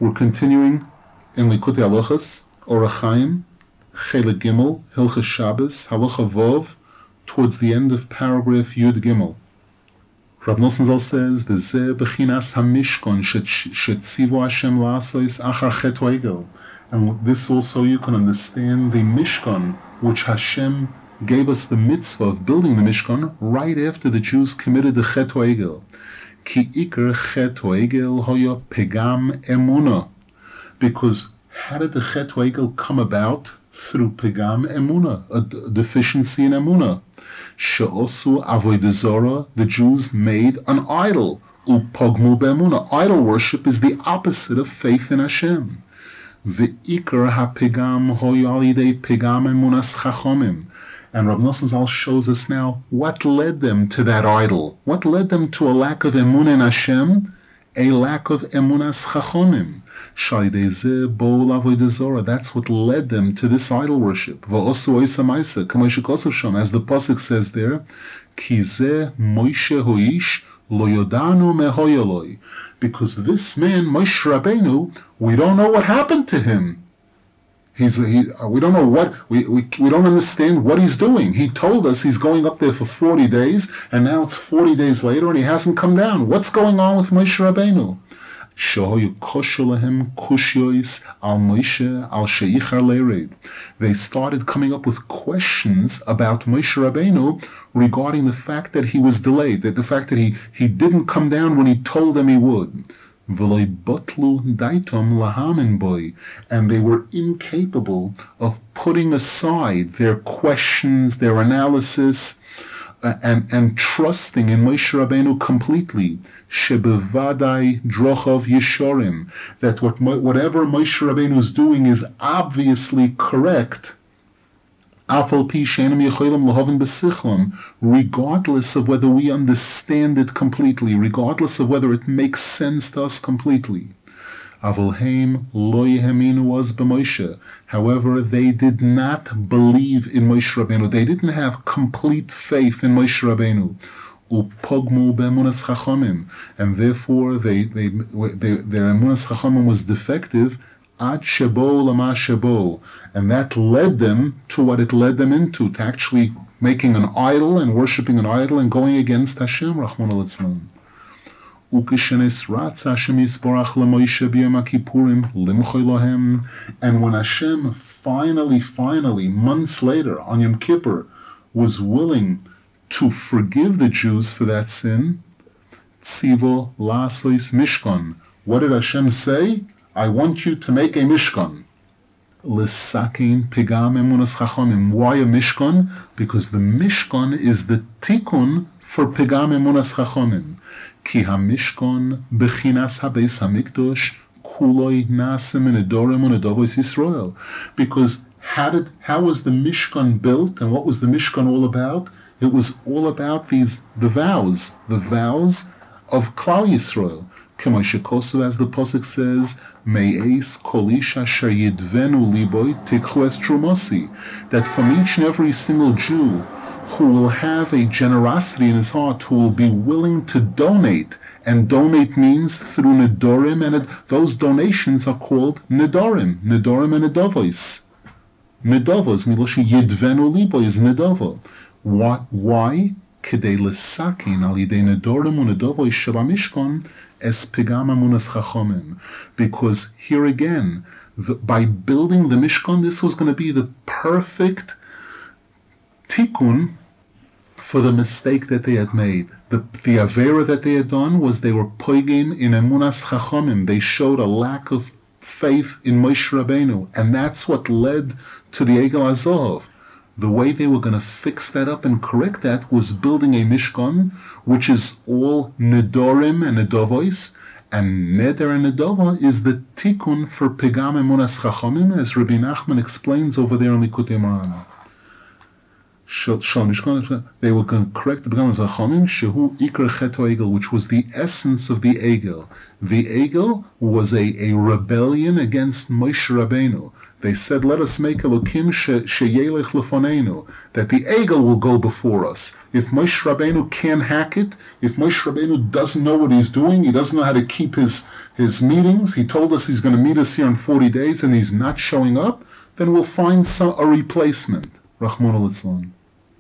We're continuing in Likutei Halachos, Orach Chaim, Chelik Gimel, Hilchos Shabbos, Halacha Vov, towards the end of paragraph Yud Gimel. Rab Nosson Zal says, "V'zeh bechinas hamishkon shetzivo Hashem la'asos achar chet ha'egel." And this also you can understand the Mishkan, which Hashem gave us the mitzvah of building the Mishkan right after the Jews committed the chet ha'egel. Ki ikar chet ha'egel hoya pegam emuna. Because how did the chet ha'egel come about? Through pegam emuna, a deficiency in emuna. She'osu avodah zara, the Jews made an idol. Upogmu be'emuna. Idol worship is the opposite of faith in Hashem. Ve'ikar ha'pegam hoya alidei pegam emunas chachomim. And Rab Nosson Zal shows us now what led them to that idol. What led them to a lack of emun in Hashem? A lack of emunas chachomim. That's what led them to this idol worship. As the pasuk says there, because this man, Moshe Rabbeinu, we don't know what happened to him. We don't know what, we don't understand what he's doing. He told us he's going up there for 40 days, and now it's 40 days later and he hasn't come down. What's going on with Moshe Rabbeinu? They started coming up with questions about Moshe Rabbeinu regarding the fact that he was delayed, that the fact that he didn't come down when he told them he would. And they were incapable of putting aside their questions, their analysis, and trusting in Moshe Rabbeinu completely. Shebevadai drochov yeshorim, that whatever Moshe Rabbeinu is doing is obviously correct. Afal pi she'enam yecholim lahavin b'sichlam, regardless of whether we understand it completely, regardless of whether it makes sense to us completely. Avolheim lo yeheminu was b'Moshe. However, they did not believe in Moshe Rabbeinu. They didn't have complete faith in Moshe Rabbeinu. Upogmu be'emunas chachamim, and therefore their emunas chachamim was defective. Ad shebo lama shebo, and that led them to what it led them into, to actually making an idol and worshiping an idol and going against Hashem, Rahman al-Islam. And when Hashem finally, months later, on Yom Kippur, was willing to forgive the Jews for that sin, Tzivo la'asos mishkan. What did Hashem say? I want you to make a mishkan. L'sakin pegam emunas chachamim. Why a mishkan? Because the mishkan is the tikkun for pegam emunas chachamim. Ki ha-mishkan bechinas ha-beis ha-mikdosh kuloi nasem in edorim and edovos Yisrael. Because how was the mishkan built, and what was the mishkan all about? It was all about the vows of Klal Yisrael. As the pasuk says, Me'es kolish asher yidvenu liboy tikhu es trumasi, that from each and every single Jew who will have a generosity in his heart, who will be willing to donate, and donate means through nedorim, and those donations are called nedorim and nedovos. Nedovos, miloshi yidvenu liboy is nedova. Why? Kedei lesakin al yidei nedorim u'nedovos shel hamishkan es pegam emunas chachomim. Because here again, by building the Mishkan, this was going to be the perfect tikkun for the mistake that they had made. The avera that they had done was they were poigim in emunas chachomim. They showed a lack of faith in Moshe Rabbeinu, and that's what led to the Egel Azov. The way they were going to fix that up and correct that was building a Mishkan, which is all Nedorim and Nedovos, and Neder and Nedova is the tikkun for Pegam Emunas Chachamim, as Rabbi Nachman explains over there in Likutei Moharan. They were going to correct the Pegam Emunas Chachamim, Shehu Ikar Chet HaEgel, which was the essence of the Egel. The Egel was a rebellion against Moshe Rabbeinu. They said, let us make Elokim sheyelech lefonenu, that the Egel will go before us. If Moshe Rabbeinu can't hack it, if Moshe Rabbeinu doesn't know what he's doing, he doesn't know how to keep his meetings, he told us he's going to meet us here in 40 days and he's not showing up, then we'll find a replacement. Rahman al-Islam.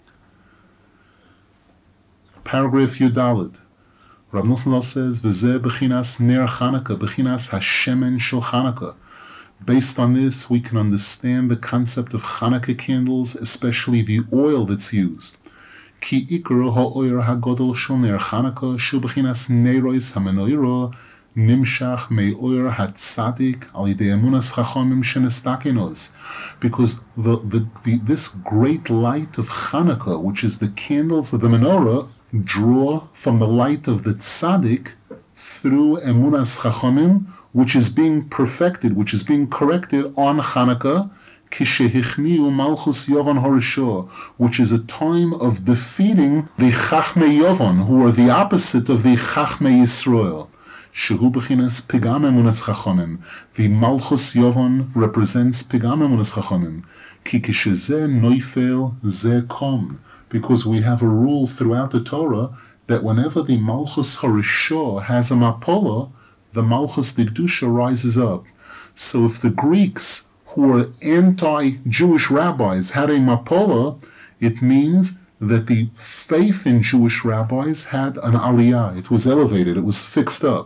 Paragraph Yudalid. Rav Nosson says, V'zeh b'chinas ner Chanukah, b'chinas hashemen shel Chanukah. Based on this, we can understand the concept of Chanukah candles, especially the oil that's used. Ki ikar ha'oyer hagodol shel ner Chanukah, shel b'chinas nerois hamenoiro, nimshach me'oyer hatzadik al yidei emunas chachamim shenestakenos. Because this great light of Chanukah, which is the candles of the menorah, draw from the light of the tzaddik through emunas chachamim, which is being perfected, which is being corrected on Chanukah, kishehichniu malchus Yovan Horisho, which is a time of defeating the Chachmei Yovan, who are the opposite of the Chachmei Yisrael. Shehu b'chinas pigam emunas chachamim. The malchus Yovan represents pigam emunas chachamim. Ki kishezeh noifel zeh kom. Because we have a rule throughout the Torah that whenever the malchus Horisho has a mapola, the Malchus Kedusha rises up. So if the Greeks, who are anti-Jewish rabbis, had a Mapola, it means that the faith in Jewish rabbis had an aliyah. It was elevated, it was fixed up.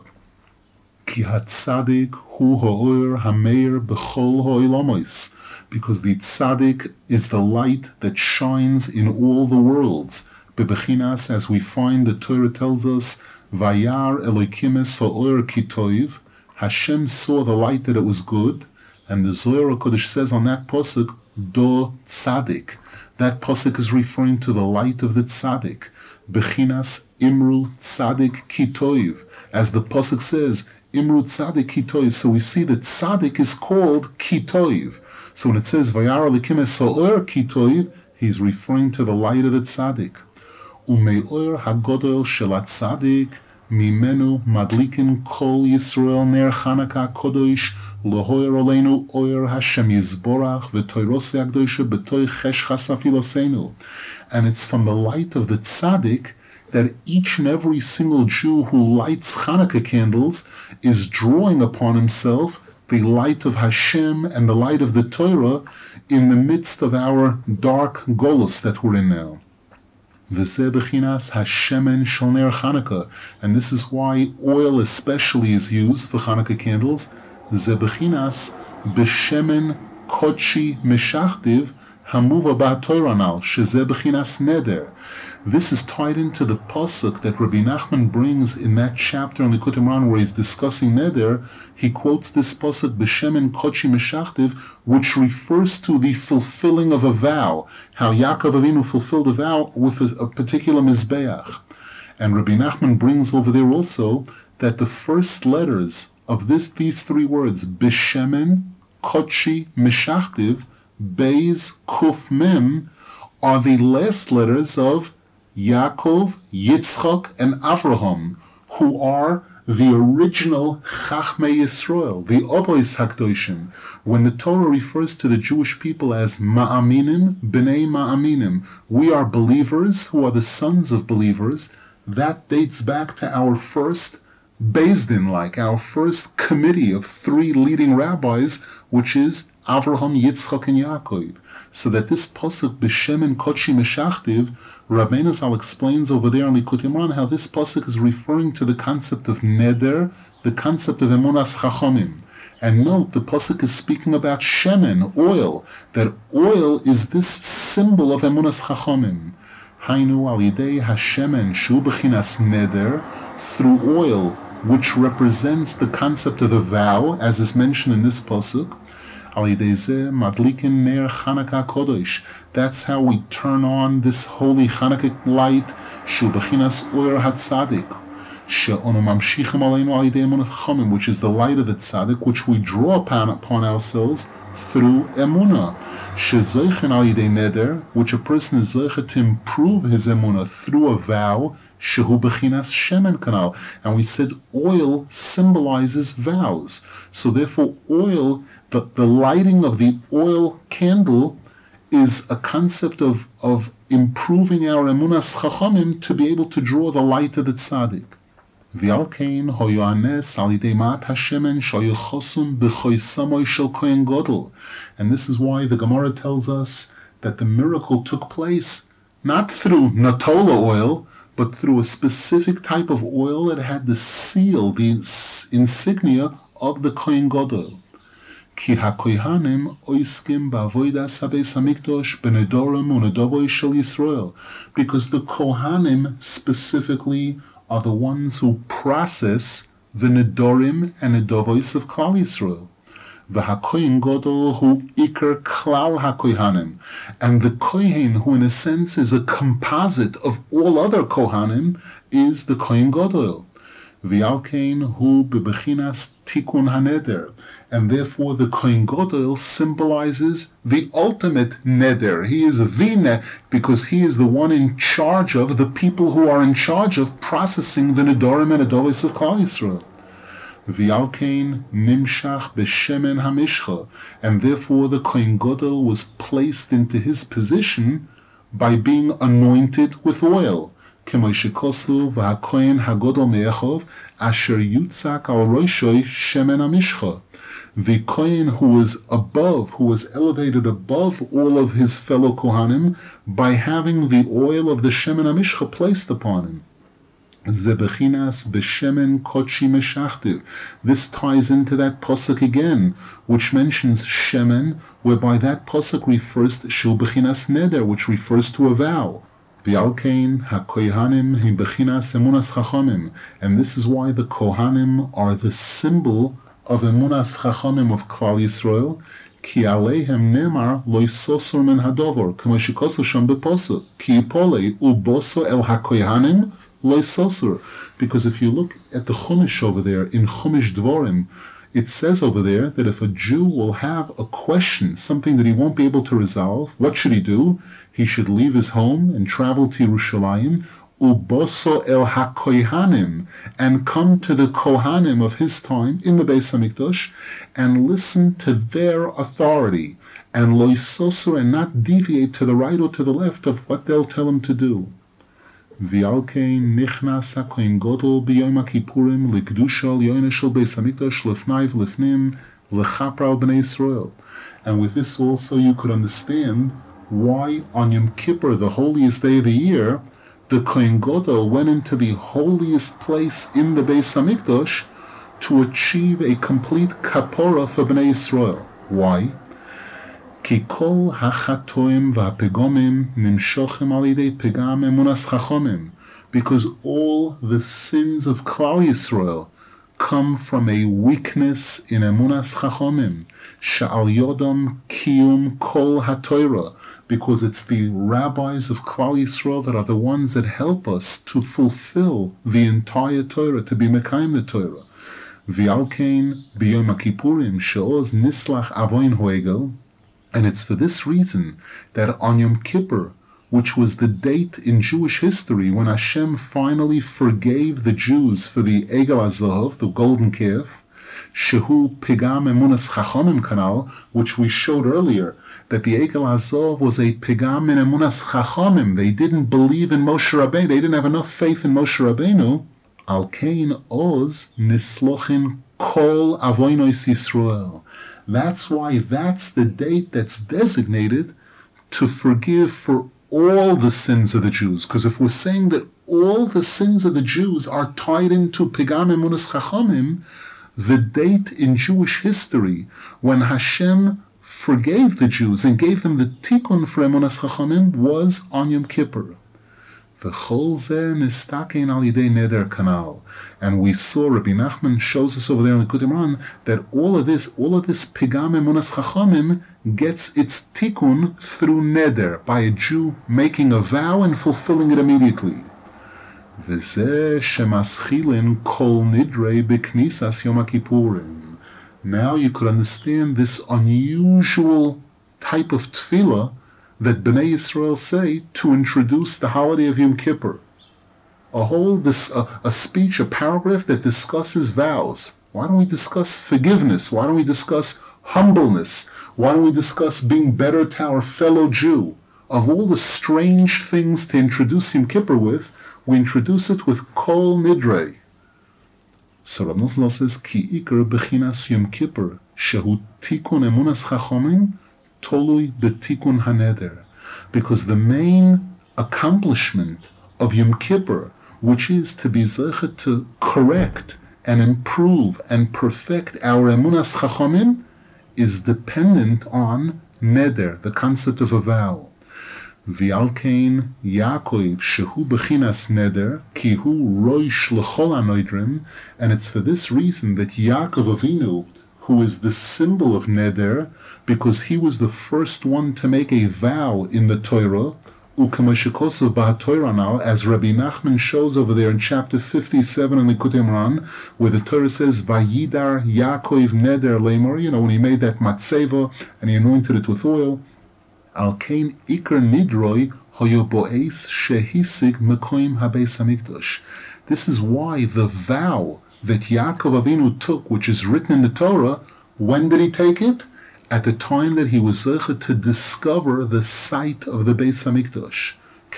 Ki hatzadik hu ha'or hameir b'chol ha'ilamos. Because the tzaddik is the light that shines in all the worlds. Bebechinas, as we find, the Torah tells us, Vayar Elokim es ha'or kitoiv. Hashem saw the light that it was good, and the Zohar HaKodesh says on that pasuk, Do Tzadik. That pasuk is referring to the light of the Tzadik. Bechinas Imru Tzadik Kitoiv. As the pasuk says, Imru Tzadik Kitoiv. So we see that Tzadik is called Kitoiv. So when it says Vayar Elokim es ha'or kitoiv, he's referring to the light of the Tzadik. Ume'or hagodol shel hatzadik mimenu madlikin kol Yisrael ner Chanukah kodosh lohoyer oleinu oyer Hashem Yizborach v'toyrosei hakdosha b'toy cheshchas afilosenu. And it's from the light of the tzaddik that each and every single Jew who lights Chanukah candles is drawing upon himself the light of Hashem and the light of the Torah in the midst of our dark golus that we're in now. V'zeh b'chinas hashemen shel ner Chanukah, and this is why oil especially is used for Chanukah candles. Zeh b'chinas b'shemen kodshi meshachtiv hamuva ba'toiranal shezeh b'chinas neder. This is tied into the pasuk that Rabbi Nachman brings in that chapter in the Likutei Moharan where he's discussing neder. He quotes this pasuk b'shemen kodshi meshachtiv, which refers to the fulfilling of a vow, how Yaakov Avinu fulfilled a vow with a particular mizbeach. And Rabbi Nachman brings over there also that the first letters of these three words, b'shemen kodshi meshachtiv, beis kuf mem, are the last letters of Yaakov, Yitzchak, and Avraham, who are the original Chachmei Yisrael, the Ovois HaKdoshim. When the Torah refers to the Jewish people as Ma'aminim, B'nei Ma'aminim, we are believers who are the sons of believers, that dates back to our first Beis Din, like our first committee of three leading rabbis, which is Avraham, Yitzchak, and Yaakov. So that this pasuk b'shemen kodshi meshachtiv, Rabbeinu Zal explains over there in Likutei Moharan how this pasuk is referring to the concept of neder, the concept of emunas chachamim. And note, the pasuk is speaking about shemen, oil, that oil is this symbol of emunas chachamim. Hainu al yidei hashemen shu b'chinas neder, through oil, which represents the concept of the vow, as is mentioned in this pasuk. Madlikin ner Chanukah kodesh. That's how we turn on this holy Chanukah light. Shel b'chinas oyer hatzadik, she'onu mamshichim aleinu al yidei emunah chachamim, which is the light of the tzaddik, which we draw upon ourselves through emunah. She'zoichen al yidei neder, which a person is zoichet to improve his emunah through a vow. Shehu b'chinas shemen kanal, and we said oil symbolizes vows. So therefore, oil The lighting of the oil candle is a concept of improving our emunas chachamim to be able to draw the light of the tzaddik. V'alkein hoyanes alidei mat hashemen shoyachosum b'choysamoy shel kohen gadol. And this is why the Gemara tells us that the miracle took place not through natola oil, but through a specific type of oil that had the seal, the insignia of the kohen gadol. Ki hakohanim oiskim ba'avodas habeis hamikdash b'nedorim u'nedovos shel Yisrael, because the kohanim specifically are the ones who process the nedorim and nedovos of Klal Yisrael. The hakohen gadol hu ikar klal hakohanim, and the kohen, who in a sense is a composite of all other kohanim, is the kohen gadol. V'alkein hu bebechinas tikun haneder, and therefore the kohen gadol symbolizes the ultimate neder. He is a vine because he is the one in charge of the people who are in charge of processing the nedorim and nedovos of Klal Yisrael. V'alkein nimshach b'shemen hamishcha, and therefore the kohen gadol was placed into his position by being anointed with oil. K'moishikosu v'hakohen hagodol me'echov asher yutzak al roshoi shemen hamishcha. The kohen who was above, who was elevated above all of his fellow kohanim by having the oil of the shemen hamishcha placed upon him. Zebechinas b'shemen kochi meshachtiv. This ties into that pasuk again, which mentions shemen, whereby that pasuk refers to shel bechinas neder, which refers to a vow. V'alkein hakohanim hi bechinas emunas chachamim, and this is why the kohanim are the symbol of emunas chachamim of Klal Yisrael. Ki aleihem nemar lo yisosor men hadovor, k'mo shikosu sham b'posuk, ki yipolei uboso el hakohanim lo yisosor. Because if you look at the Chumash over there, in Chumash Dvorim, it says over there that if a Jew will have a question, something that he won't be able to resolve, what should he do? He should leave his home and travel to Yerushalayim, uboso el hakohanim, and come to the kohanim of his time in the Beis Hamikdash and listen to their authority, and lo yisosor, and not deviate to the right or to the left of what they'll tell him to do. V'alkein nichnas hakohen gadol b'yom ha'kippurim l'kedusha l'yoyne shel Beis Hamikdash lefnai v'lefnim l'chapra al b'nei Yisrael. And with this also you could understand why on Yom Kippur, the holiest day of the year, the kohen gadol went into the holiest place in the Beis Hamikdash to achieve a complete kapora for b'nei Yisrael. Why? Ki kol hachatoim v'apegomim nimshochem al yidei pegam emunas chachamim, because all the sins of Klal Yisrael come from a weakness in emunas chachamim, she'al yodam kiyum kol haTorah, because it's the rabbis of Klal Yisrael that are the ones that help us to fulfill the entire Torah, to be mekayim the Torah. V'alkein b'yom ha'kippurim she'oz nislach avoin hoegel. And it's for this reason that on Yom Kippur, which was the date in Jewish history when Hashem finally forgave the Jews for the Egel HaZahav, the golden calf, Shehu Pigam Emunas Chachamim Kanal, which we showed earlier, that the Egel HaZahav was a Pigam in Emunas Chachamim. They didn't believe in Moshe Rabbeinu. They didn't have enough faith in Moshe Rabbeinu. Al Kein Oz Nislochin Kol Avonos Yisrael. That's why that's the date that's designated to forgive for all the sins of the Jews. Because if we're saying that all the sins of the Jews are tied into Pigam Emunas Chachamim, the date in Jewish history when Hashem forgave the Jews and gave them the tikkun for Emunas Chachamim was on Yom Kippur. V'chol zeh nistakein al yidei neder kanal. And we saw, Rabbi Nachman shows us over there in the Likutei Moharan, that all of this Pigam Emunas Chachamim gets its tikkun through neder, by a Jew making a vow and fulfilling it immediately. V'zeh shemaschilin kol nidrei b'knisas Yom HaKippurim. Now you could understand this unusual type of tefillah that Bnei Yisrael say to introduce the holiday of Yom Kippur. A speech, a paragraph that discusses vows. Why don't we discuss forgiveness? Why don't we discuss humbleness. Why don't we discuss being better to our fellow Jew? Of all the strange things to introduce Yom Kippur with, we introduce it with Kol Nidre. So Rav Nosson says, Ki Iker Bechinas Yom Kippur, Shehu Tikun Emunas Chachomim, Tolui Betikun Haneder. Because the main accomplishment of Yom Kippur, which is to be zeichet to correct and improve and perfect our Emunas Chachomim, is dependent on Neder, the concept of a vow. V'alkein Yaakov shehu bechinas neder ki hu roish l'chol hanoidrim, and it's for this reason that Yaakov Avinu, who is the symbol of neder, because he was the first one to make a vow in the Torah, u'kamashikosav b'haTorah now, as Rabbi Nachman shows over there in chapter 57 in the Likutei Moharan, where the Torah says Vayidar Yaakov neder leimor, when he made that matzeva and he anointed it with oil. Alkein Iker Nidroi Hoyo Boeis Shehisig Mekoim Habeis Hamikdash. This is why the vow that Yaakov Avinu took, which is written in the Torah, when did he take it? At the time that he was zeichet to discover the site of the Beis Hamikdash.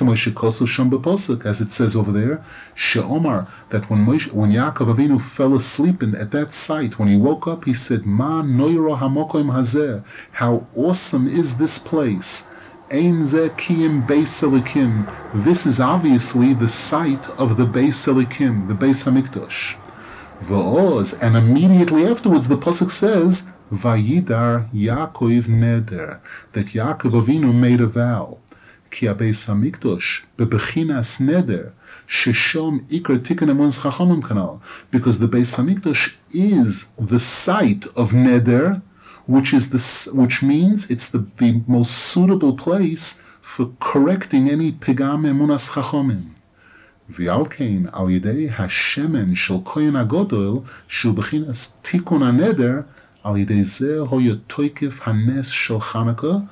As it says over there, She'omar, that when Yaakov Avinu fell asleep at that site, when he woke up, he said, Ma noiro hamokoim hazeh, how awesome is this place. Ein zeh kiyim Beis Elikim. This is obviously the site of the Beis Elikim, the Beis Hamikdash. V'oz, and immediately afterwards the pasuk says, Vayidar Yaakov neder, that Yaakov Avinu made a vow. Ki Beis Hamikdash bebechinas neder sheshom ikar tikkun emunas chachamim kanal, because the Beis Hamikdash is the site of neder, which means it's the most suitable place for correcting any pigam emunas chachamim. V'alkein al yidei hashemen shel kohen hagadol shel bechinas tikkun haneder al yidei zeh hoya toikef hanes shel Chanukah.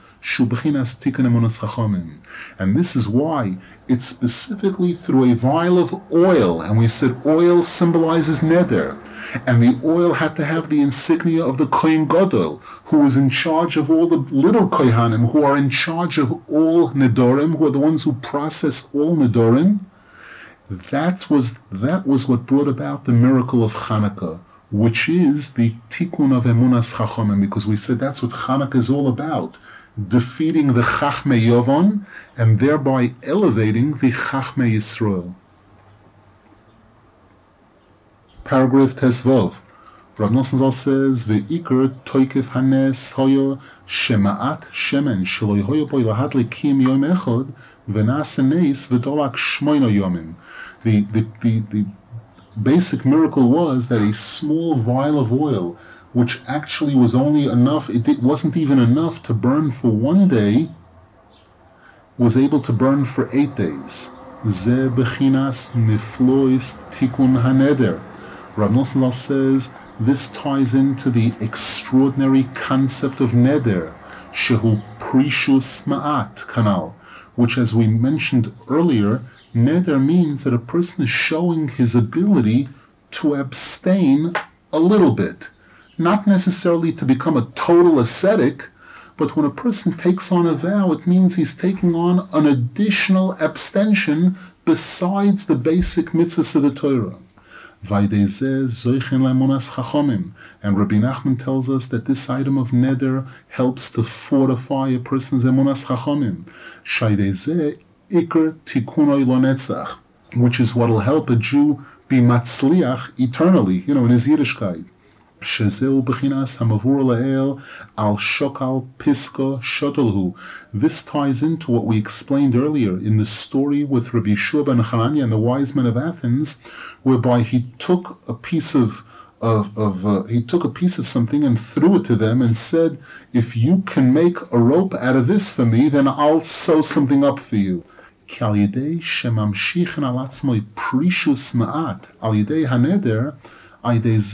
And this is why it's specifically through a vial of oil, and we said oil symbolizes neder, and the oil had to have the insignia of the Kohen Gadol, who was in charge of all the little Kohanim, who are in charge of all nedorim, who are the ones who process all nedorim. That was what brought about the miracle of Chanukah, which is the tikkun of emunas chachomim, because we said that's what Chanukah is all about. Defeating the Chachmei Yavon and thereby elevating the Chachmei Yisrael. Paragraph Tesvav. Rav Nosson Zal says, Ve'ikr toikef hanes hoyo shema'at shemen shelo hoyo boi lahat lekim yom echod v'nase neis v'dolak shmoino yomim. The basic miracle was that a small vial of oil, which actually was only enough, it wasn't even enough to burn for 1 day, was able to burn for 8 days. Ze bechinas niflois tikun haneder. Rav Nosson says this ties into the extraordinary concept of neder, shehu prishus ma'at kanal, which, as we mentioned earlier, neder means that a person is showing his ability to abstain a little bit. Not necessarily to become a total ascetic, but when a person takes on a vow, it means he's taking on an additional abstention besides the basic mitzvahs of the Torah. And Rabbi Nachman tells us that this item of neder helps to fortify a person's emunas chachamim. Which is what will help a Jew be matzliach eternally, in his Yiddishkeit. Shezeu bechinas hamavur la'el al shokal piska shotolhu. This ties into what we explained earlier in the story with Rabbi Yeshua ben Hanania and the wise men of Athens, whereby he took a piece of something and threw it to them and said, "If you can make a rope out of this for me, then I'll sew something up for you." Al yidei shemamshichin al atzmoi prishus ma'at al yidei haneder. We had learned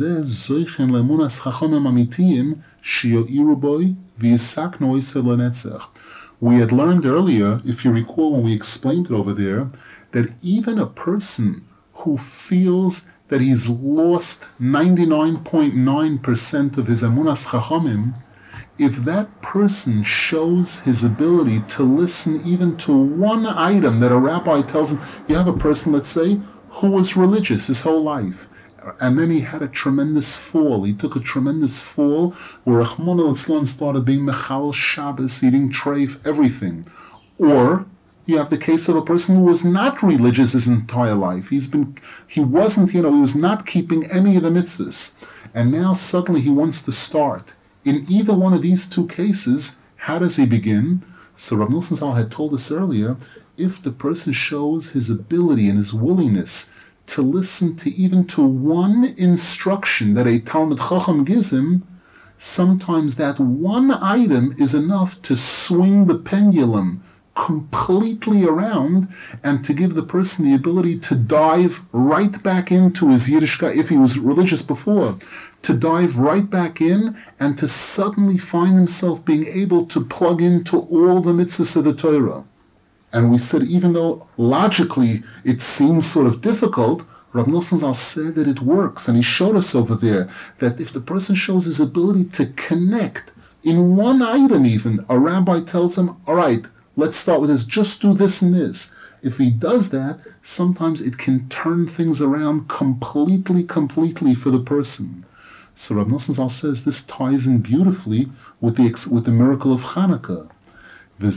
earlier, if you recall when we explained it over there, that even a person who feels that he's lost 99.9% of his emunas chachamim, if that person shows his ability to listen even to one item that a rabbi tells him, you have a person, let's say, who was religious his whole life, and then he had a tremendous fall. He took a tremendous fall where Rahman al-Islam started being Mechal Shabbos, eating treif, everything. Or you have the case of a person who was not religious his entire life. He was not keeping any of the mitzvahs. And now suddenly he wants to start. In either one of these two cases, how does he begin? So Rav Nosson Zal had told us earlier, if the person shows his ability and his willingness to listen to even to one instruction that a Talmid Chacham gives him, sometimes that one item is enough to swing the pendulum completely around and to give the person the ability to dive right back into his Yiddishkeit, if he was religious before, to dive right back in and to suddenly find himself being able to plug into all the mitzvahs of the Torah. And we said, even though logically it seems sort of difficult, Rav Nosson Zal said that it works, and he showed us over there that if the person shows his ability to connect in one item even, a rabbi tells him, all right, let's start with this, just do this and this. If he does that, sometimes it can turn things around completely for the person. So Rav Nosson Zal says this ties in beautifully with the miracle of Hanukkah. This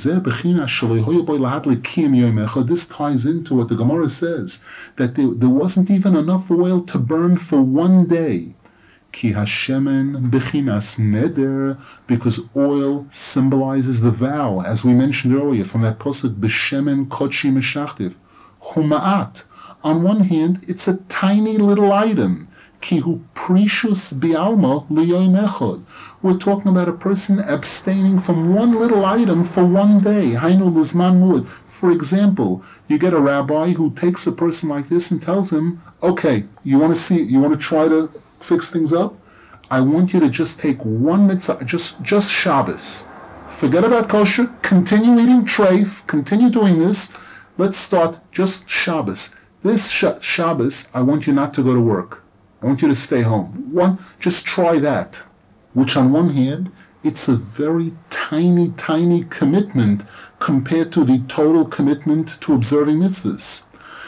ties into what the Gemara says, that there wasn't even enough oil to burn for one day. Ki hashemen bechinas neder, because oil symbolizes the vow, as we mentioned earlier from that pasuk, b'shemen kodshi meshachtiv, huma'at. On one hand, it's a tiny little item. Ki hu precious bialma liyoim echad. We're talking about a person abstaining from one little item for one day. Hainu lizman muad. For example, you get a rabbi who takes a person like this and tells him, okay, you want to try to fix things up? I want you to just take one mitzvah, just Shabbos. Forget about kosher, continue eating treif, continue doing this. Let's start just Shabbos. This Shabbos, I want you not to go to work. I want you to stay home. Just try that. Which on one hand, it's a very tiny commitment compared to the total commitment to observing mitzvahs.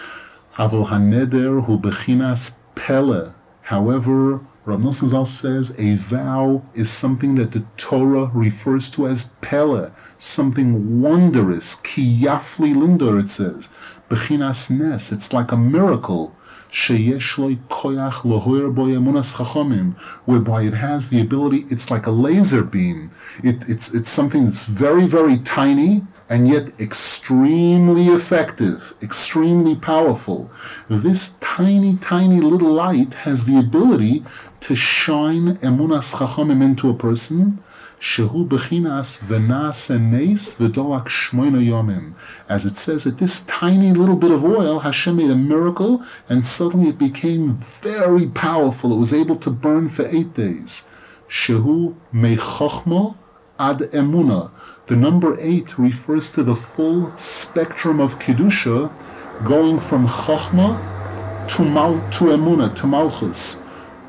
Avol haneder hu bechinas pele. However, Rav Nosson Zal says a vow is something that the Torah refers to as pele, something wondrous. Ki yafli lindor, it says. Bechinas nes, it's like a miracle. Sheyesh lo koyach lohoyer bo emunas chachomim, whereby it has the ability, it's like a laser beam. It's something that's very tiny and yet extremely effective, extremely powerful. This tiny little light has the ability to shine emunas chachomim into a person. Shehu bechinas v'nas neis v'dolak shmoina yomim. As it says, that this tiny little bit of oil, Hashem made a miracle, and suddenly it became very powerful. It was able to burn for 8 days. Shehu meichochma ad emuna. The number 8 refers to the full spectrum of kedusha, going from chochma to emuna, to malchus.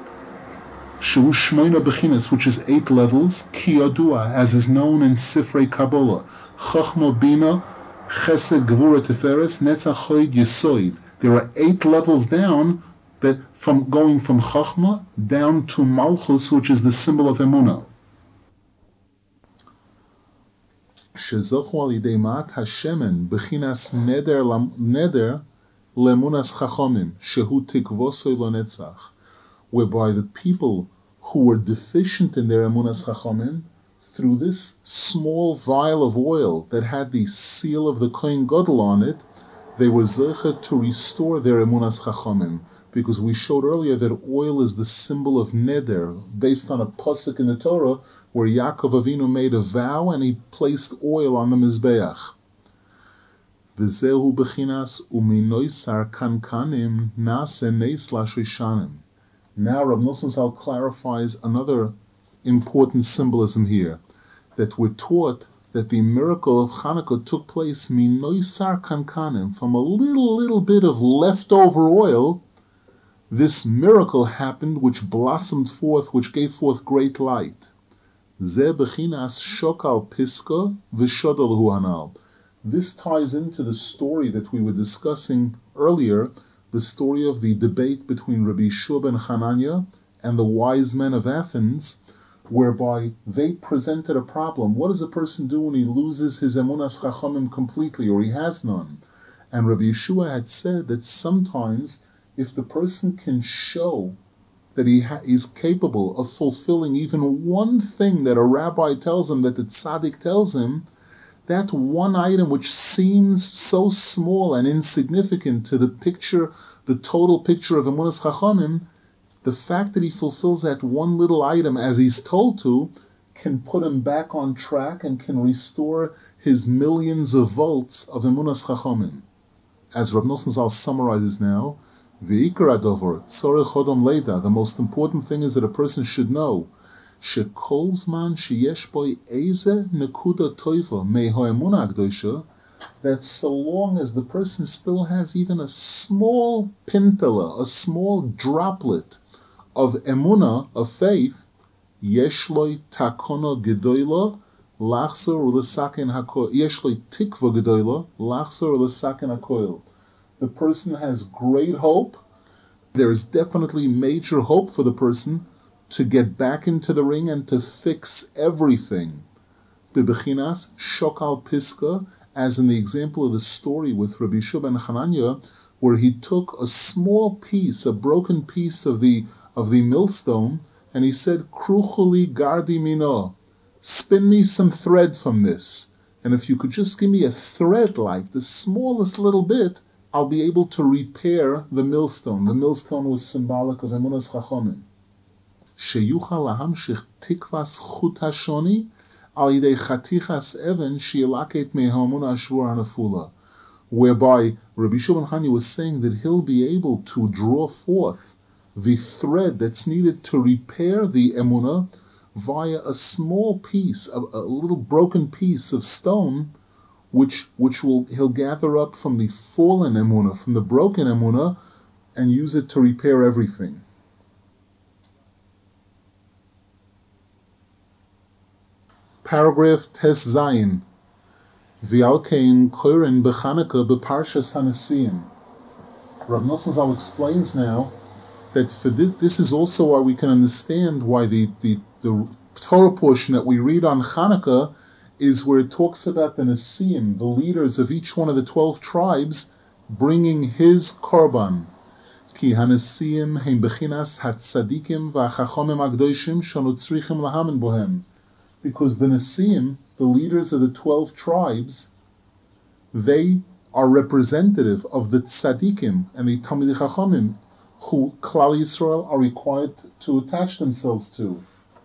Shehu shmoina bechinas, which is 8 levels, ki yodua, as is known in Sifrei Kabbalah. Chochma bina, chesed gevura tiferes, netzach hod yesoid. There are 8 levels down, that going from chochma down to malchus, which is the symbol of emunah. Shezochu al yidei ma'at hashemen bechinas neder lemunas chachomim, shehu tikvosoi lonetzach. Whereby the people who were deficient in their emunas chachamim, through this small vial of oil that had the seal of the Kohen Gadol on it, they were zeicha to restore their emunas chachamim. Because we showed earlier that oil is the symbol of neder, based on a pasuk in the Torah where Yaakov Avinu made a vow and he placed oil on the mizbeach. V'zehu bechinas uminoisar kankanim nase neis lashoshanim. Now Rav Nosson Zal clarifies another important symbolism here, that we're taught that the miracle of Hanukkah took place minoisar kankanim, from a little bit of leftover oil. This miracle happened, which blossomed forth, which gave forth great light. Ze bechinas shokal piska v'shodol hu hanal. This ties into the story that we were discussing earlier, the story of the debate between Rabbi Yeshua ben Hanania and the wise men of Athens, whereby they presented a problem. What does a person do when he loses his emunas chachamim completely, or he has none? And Rabbi Yeshua had said that sometimes, if the person can show that he is capable of fulfilling even one thing that a rabbi tells him, that the tzaddik tells him, that one item which seems so small and insignificant to the picture, the total picture of emunas chachamim, the fact that he fulfills that one little item as he's told to, can put him back on track and can restore his millions of volts of emunas chachamim. As Rav Nosson Zal summarizes now, V'ikar adover tzorech hodom leida. The most important thing is that a person should know shekol zman sheyesh boi eze nekuda toiva mei ha'emuna akdosha, that so long as the person still has even a small pintala, a small droplet of emuna, of faith, yesh loi takona gedoyla lachzor u'lesaken hakoil. Yesh loi tikva gedoyla lachzor u'lesaken hakoil. The person has great hope. There is definitely major hope for the person to get back into the ring and to fix everything. Bebechinas shokal piska, as in the example of the story with Rabbi Yeshua ben Hanania, where he took a small piece, a broken piece of the millstone, and he said, Kruchuli gardi mino, spin me some thread from this. And if you could just give me a thread, like the smallest little bit, I'll be able to repair the millstone. The millstone was symbolic of emunas chachamim. Sheyuchal lahamshich tikvas chut hashoni al yidei chatichas even shielaket mehamuna ashvur anafula, whereby Rabbi Yeshua ben Hanania was saying that he'll be able to draw forth the thread that's needed to repair the emunah via a small piece, a little broken piece of stone, which he'll gather up from the fallen emunah, from the broken emunah, and use it to repair everything. Paragraph Tes Zayin. V'alkein koren b'Chanukah b'Parshas HaNesiyim. Rav Nosson Zal explains now that for this is also why we can understand why the Torah portion that we read on Chanukah is where it talks about the Nesiyim, the leaders of each one of the 12 tribes, bringing his korban. Ki hanesiyim heim bechinas hatzadikim v'achachomim agdoshim shonu tzrichim lahamen bohem. Because the Nesiyim, the leaders of the 12 tribes, they are representative of the tzadikim and the Talmidei Chachamim, who Klal Yisrael are required to attach themselves to.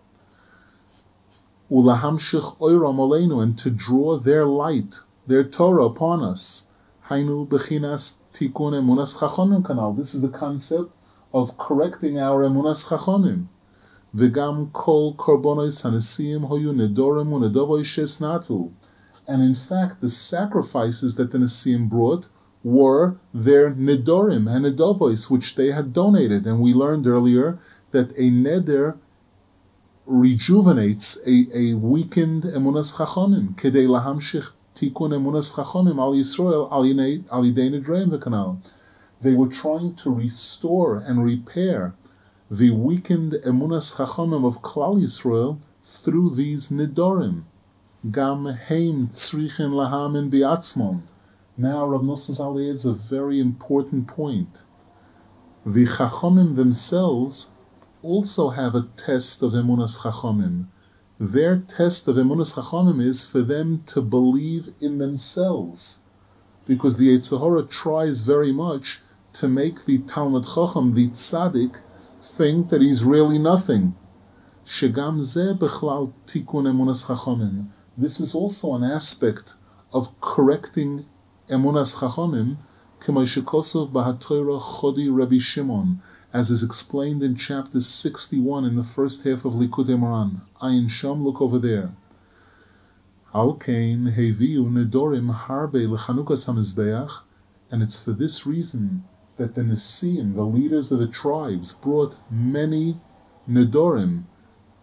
Ulahamshich oiram aleinu, and to draw their light, their Torah upon us. Hainu bechinas tikun emunas chachamim kanal. This is the concept of correcting our emunas chachamim. V'gam kol korbonos hanesiyim hoyu nedorim u'nedovoi shesnatu. And in fact, the sacrifices that the Nesiyim brought were their nedorim and nedovois, which they had donated. And we learned earlier that a neder rejuvenates a weakened emunas chachamim, kedei lahamshich tikun emunas chachamim al Yisrael al yidei nedreim v'kanal. They were trying to restore and repair the weakened emunas chachamim of Klal Yisrael through these nedorim. Gam heim tzrichin lahamin biatzmon. Now Rav Nosson Zal adds a very important point. The chachamim themselves also have a test of emunas chachamim. Their test of emunas chachamim is for them to believe in themselves, because the Yetzer Hara tries very much to make the Talmid Chacham, the tzaddik, think that he's really nothing. Shegam zeh bechlal tikun emunas chachamim. This is also an aspect of correcting emunas chachamim, k'may shekosov b'haTorah chodi Rabbi Shimon, as is explained in chapter 61 in the first half of Likutei Moharan. Ayin Sham, look over there. Al kein heviu nedorim harbe lechanukas hamizbeach, and it's for this reason that the Nesiyim, the leaders of the tribes, brought many nedorim,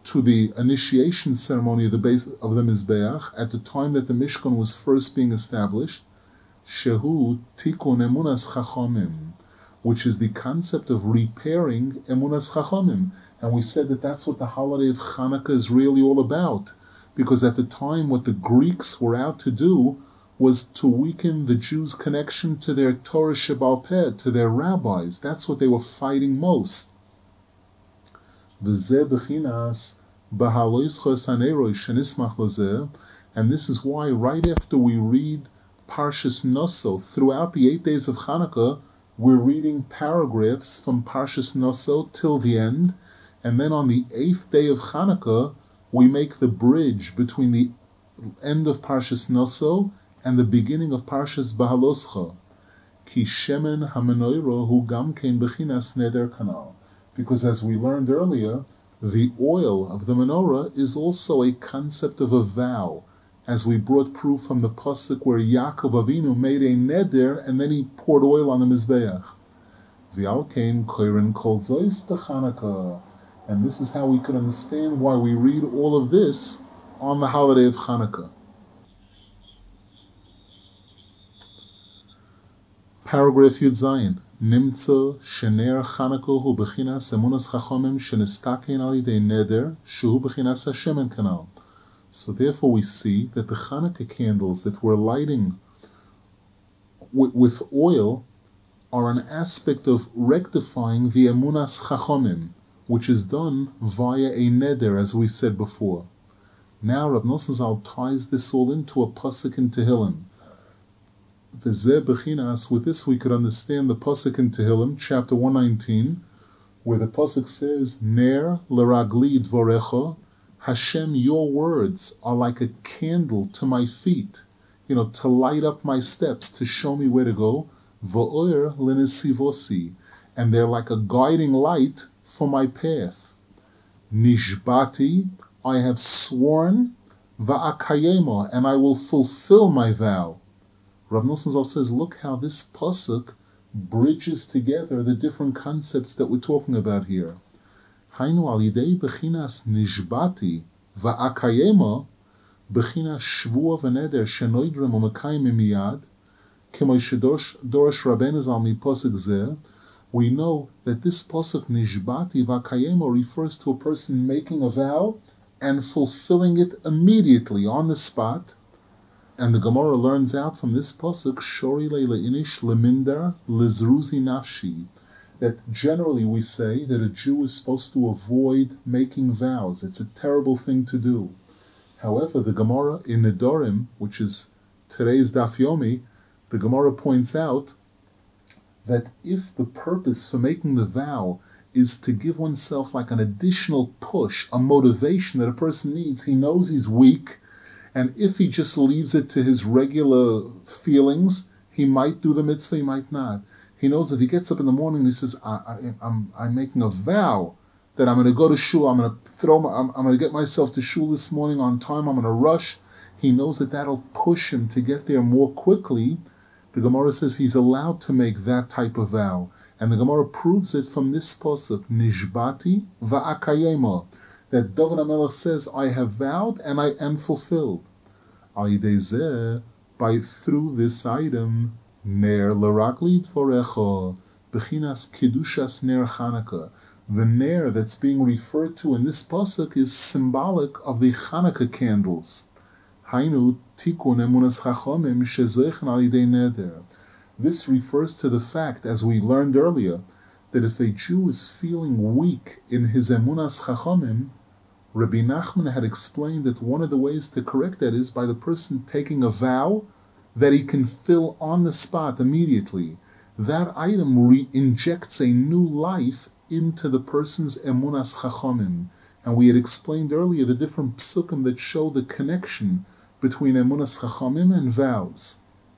to the initiation ceremony of the base of the Mizbeach at the time that the Mishkan was first being established, Shehu Tikkun Emunas Chachamim, which is the concept of repairing Emunas Chachamim. And we said that that's what the holiday of Hanukkah is really all about, because at the time what the Greeks were out to do was to weaken the Jews' connection to their Torah Sheba'al Peh, to their rabbis. That's what they were fighting most. And this is why right after we read Parshas Noso, throughout the 8 days of Hanukkah, we're reading paragraphs from Parshas Noso till the end, and then on the 8th day of Hanukkah, we make the bridge between the end of Parshas Noso and the beginning of Parshas Bahaloscha. Ki shemen hamenoiro hu gam kein bechinas neder kanal. Because as we learned earlier, the oil of the menorah is also a concept of a vow, as we brought proof from the pasuk where Yaakov Avinu made a neder and then he poured oil on the mizbeach. V'al kein koiren kol zois b'Chanukah. And this is how we can understand why we read all of this on the holiday of Hanukkah. Paragraph Yud Zayin. Nimtzo shener Chanukah hu bechinas emunas chachamim shenistakein al yidei neder shehu bechinas hashemen kanal. So therefore we see that the Chanukah candles that we're lighting with oil are an aspect of rectifying the emunas chachamim, which is done via a neder, as we said before. Now Rab Nosson Zal ties this all into a pasuk in Tehillim. With this we could understand the pasuk in Tehillim, chapter 119, where the pasuk says, Ner l'ragli dvorecha, Hashem, your words are like a candle to my feet, to light up my steps, to show me where to go, v'oir l'nesivosi, and they're like a guiding light for my path. Nishbati, I have sworn, va'akayemo, and I will fulfill my vow. Rav Nosson Zal says, look how this pasuk bridges together the different concepts that we're talking about here. Hainu al yidei bechinas nishbati va'akayema bechinas shvua v'neder shenoidrem u'mekayim miyad k'moy shedosh Rabbeinu Zal mi pasuk zeh. We know that this pasuk nishbati va'akayema refers to a person making a vow and fulfilling it immediately on the spot. And the Gemara learns out from this pasuk, Shori le'inish lemindar lezruzi nafshi, that generally we say that a Jew is supposed to avoid making vows. It's a terrible thing to do. However, the Gemara in Nedarim, which is today's Daf Yomi, the Gemara points out that if the purpose for making the vow is to give oneself like an additional push, a motivation that a person needs, he knows he's weak, and if he just leaves it to his regular feelings, he might do the mitzvah, he might not. He knows if he gets up in the morning and he says, I'm making a vow that I'm going to go to shul, I'm going to get myself to shul this morning on time, I'm going to rush. He knows that that'll push him to get there more quickly. The Gemara says he's allowed to make that type of vow. And the Gemara proves it from this pasuk, Nishbati va'akayema, that David HaMelech says, I have vowed and I am fulfilled. Al yidei zeh, by through this item, ner l'ragli dvorecha, bechinas kedushas ner Chanukah. The ner that's being referred to in this pasuk is symbolic of the Chanukah candles. Hainu tikun emunas chachamim shezeichen al yidei neder. This refers to the fact, as we learned earlier, that if a Jew is feeling weak in his emunas chachamim, Rabbi Nachman had explained that one of the ways to correct that is by the person taking a vow that he can fill on the spot immediately. That item injects a new life into the person's emunas chachamim. And we had explained earlier the different psukim that show the connection between emunas chachamim and vows.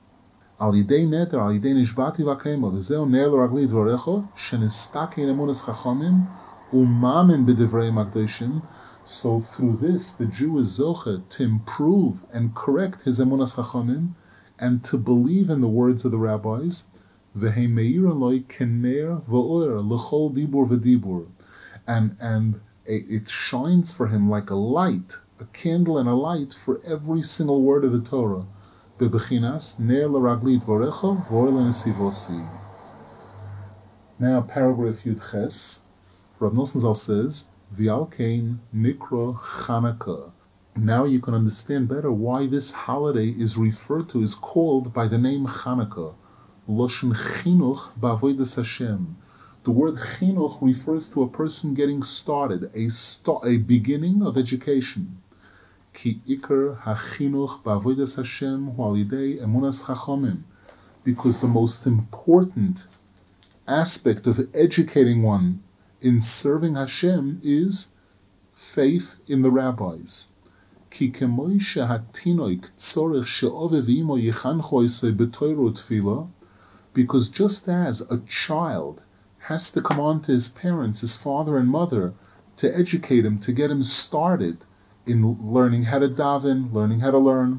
Al yidei neder, al yidei nishbati v'akayma, v'zeu ner l'ragli dvorecha, shenistakein emunas chachamim, u'mamen b'divrei magdoshim. So through this, the Jew is zoche to improve and correct his emunas chachamim, and to believe in the words of the rabbis, v'hei meir aloi kener v'oer l'chol dibur v'dibur, and it shines for him like a light, a candle and a light for every single word of the Torah. Bebechinas ner l'ragli dvorecha vor l'nesivosi. Now, paragraph Yud Ches, Rav Nosson Zal says, V'alkein nikro Chanukah. Now you can understand better why this holiday is referred to, is called by the name Chanukah. Loshen chinuch b'avodas Hashem. The word chinuch refers to a person getting started, a beginning of education. Ki ikar hachinuch b'avodas Hashem hu al yidei emunas chachomim. Because the most important aspect of educating one in serving Hashem is faith in the rabbis. Ki kemoi shehatinoik tzorech she'ovev imo yichancho isei b'toiro tefillah. Because just as a child has to come on to his parents, his father and mother, to educate him, to get him started in learning how to daven, learning how to learn,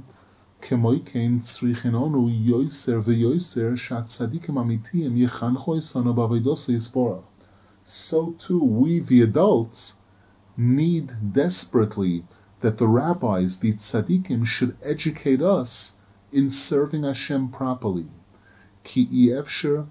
so too we, the adults, need desperately that the rabbis, the tzaddikim, should educate us in serving Hashem properly. Because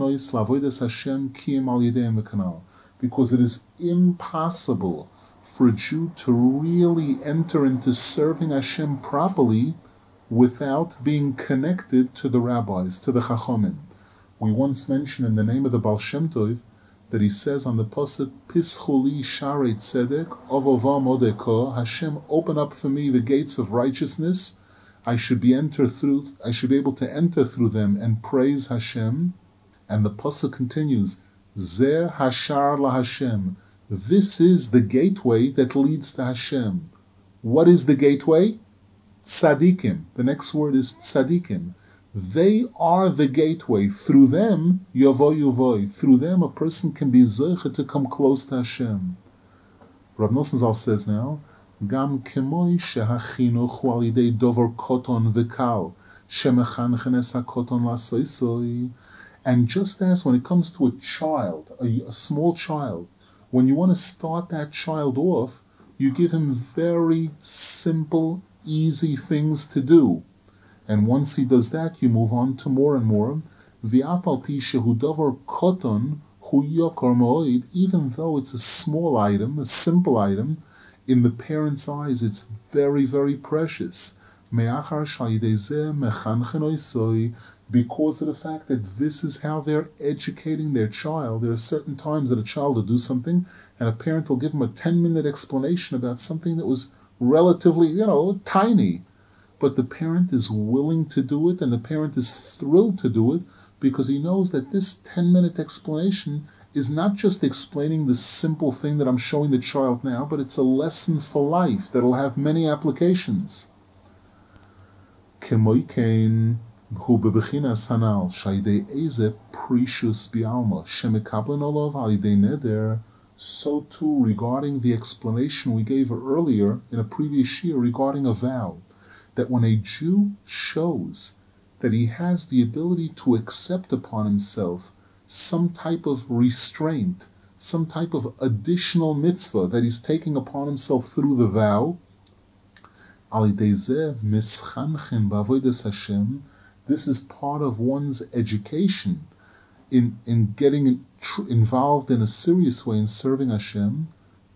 it is impossible for a Jew to really enter into serving Hashem properly without being connected to the rabbis, to the Chachomim. We once mentioned in the name of the Baal Shem Tov that he says on the pasuk, Pischuli Sharei Tzedek Avovam Odeko, Hashem, open up for me the gates of righteousness. I should be able to enter through them and praise Hashem. And the pasuk continues, Zeh Hashar La Hashem. This is the gateway that leads to Hashem. What is the gateway? Tzadikim. The next word is tzadikim. They are the gateway. Through them, Yavo Yuvoi. Through them, a person can be zeicha to come close to Hashem. Rav Nosson Zal says now, Gam kemoi shehachinuch hu al yidei dover koton v'kal shemechanchen es hakoton lasoisoi. And just as when it comes to a child, a small child, when you want to start that child off, you give him very simple, easy things to do. And once he does that, you move on to more and more. V'afal pi shehu davar koton hu yokar moed. Even though it's a small item, a simple item, in the parent's eyes, it's very, very precious. Because of the fact that this is how they're educating their child. There are certain times that a child will do something, and a parent will give him a 10-minute explanation about something that was relatively, tiny. But the parent is willing to do it, and the parent is thrilled to do it, because he knows that this 10-minute explanation is not just explaining the simple thing that I'm showing the child now, but it's a lesson for life that will have many applications. Kemoikein hu bebechinas hanal shaydei eze precious bialma shemekablen olav alidei neder. So too regarding the explanation we gave earlier in a previous year regarding a vow, that when a Jew shows that he has the ability to accept upon himself some type of restraint, some type of additional mitzvah that he's taking upon himself through the vow, this is part of one's education in getting involved in a serious way in serving Hashem,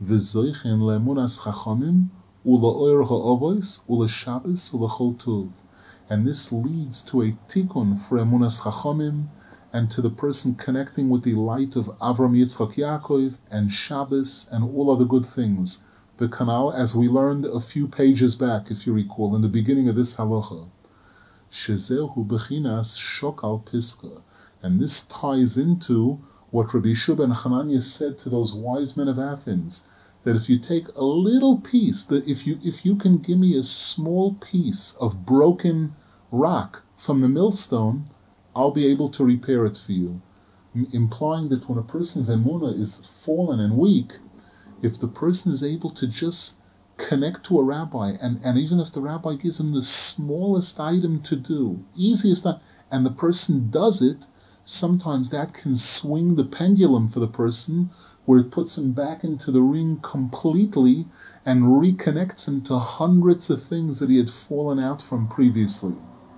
and this leads to a tikkun for emunas chachamim, and to the person connecting with the light of Avram Yitzchak Yaakov and Shabbos and all other good things. The kanal, as we learned a few pages back, if you recall, in the beginning of this halacha, Shezehu bechinas shokal piska, and this ties into what Rabbi Yeshua ben Hanania said to those wise men of Athens, that if you take a little piece, that if you can give me a small piece of broken rock from the millstone, I'll be able to repair it for you. Implying that when a person's emunah is fallen and weak, if the person is able to just connect to a rabbi, and even if the rabbi gives him the smallest item to do, easiest, and the person does it, sometimes that can swing the pendulum for the person where it puts him back into the ring completely and reconnects him to hundreds of things that he had fallen out from previously.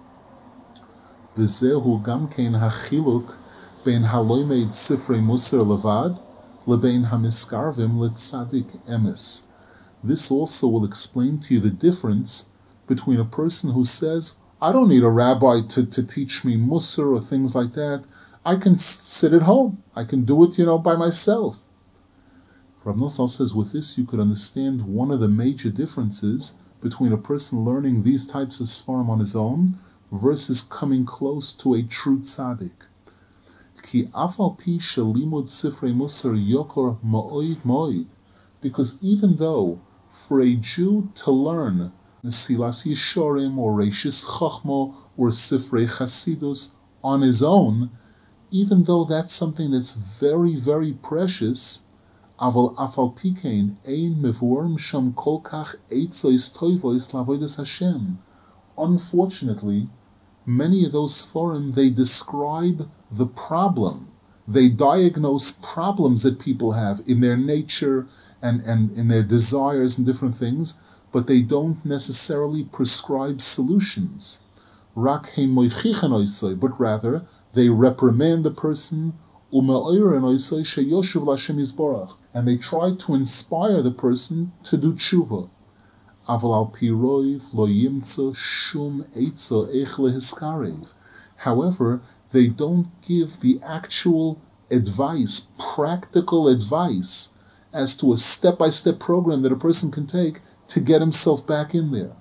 V'zehu gam kein hachiluk bein haloimed sifrei musar levad lebein hamiskarvim letzadik emes. This also will explain to you the difference between a person who says, I don't need a rabbi to teach me musar or things like that. I can sit at home. I can do it, by myself. Rav Nosson says with this you could understand one of the major differences between a person learning these types of svarim on his own versus coming close to a true tzaddik. Ki afal pi shelimud sifrei musar yokor ma'oid mo'id, because even though for a Jew to learn Mesilas Yesharim or Reishis Chachma or Sifrei Chasidus on his own, even though that's something that's very, very precious, Aval afal pikein ein mevurim sham kol kach eitzois toivois lavodas Hashem. Unfortunately, many of those forum they describe the problem. They diagnose problems that people have in their nature and in their desires and different things, but they don't necessarily prescribe solutions. Rak heim moichichen oisoi, but rather they reprimand the person, and they try to inspire the person to do tshuva. However, they don't give the actual advice, practical advice, as to a step-by-step program that a person can take to get himself back in there.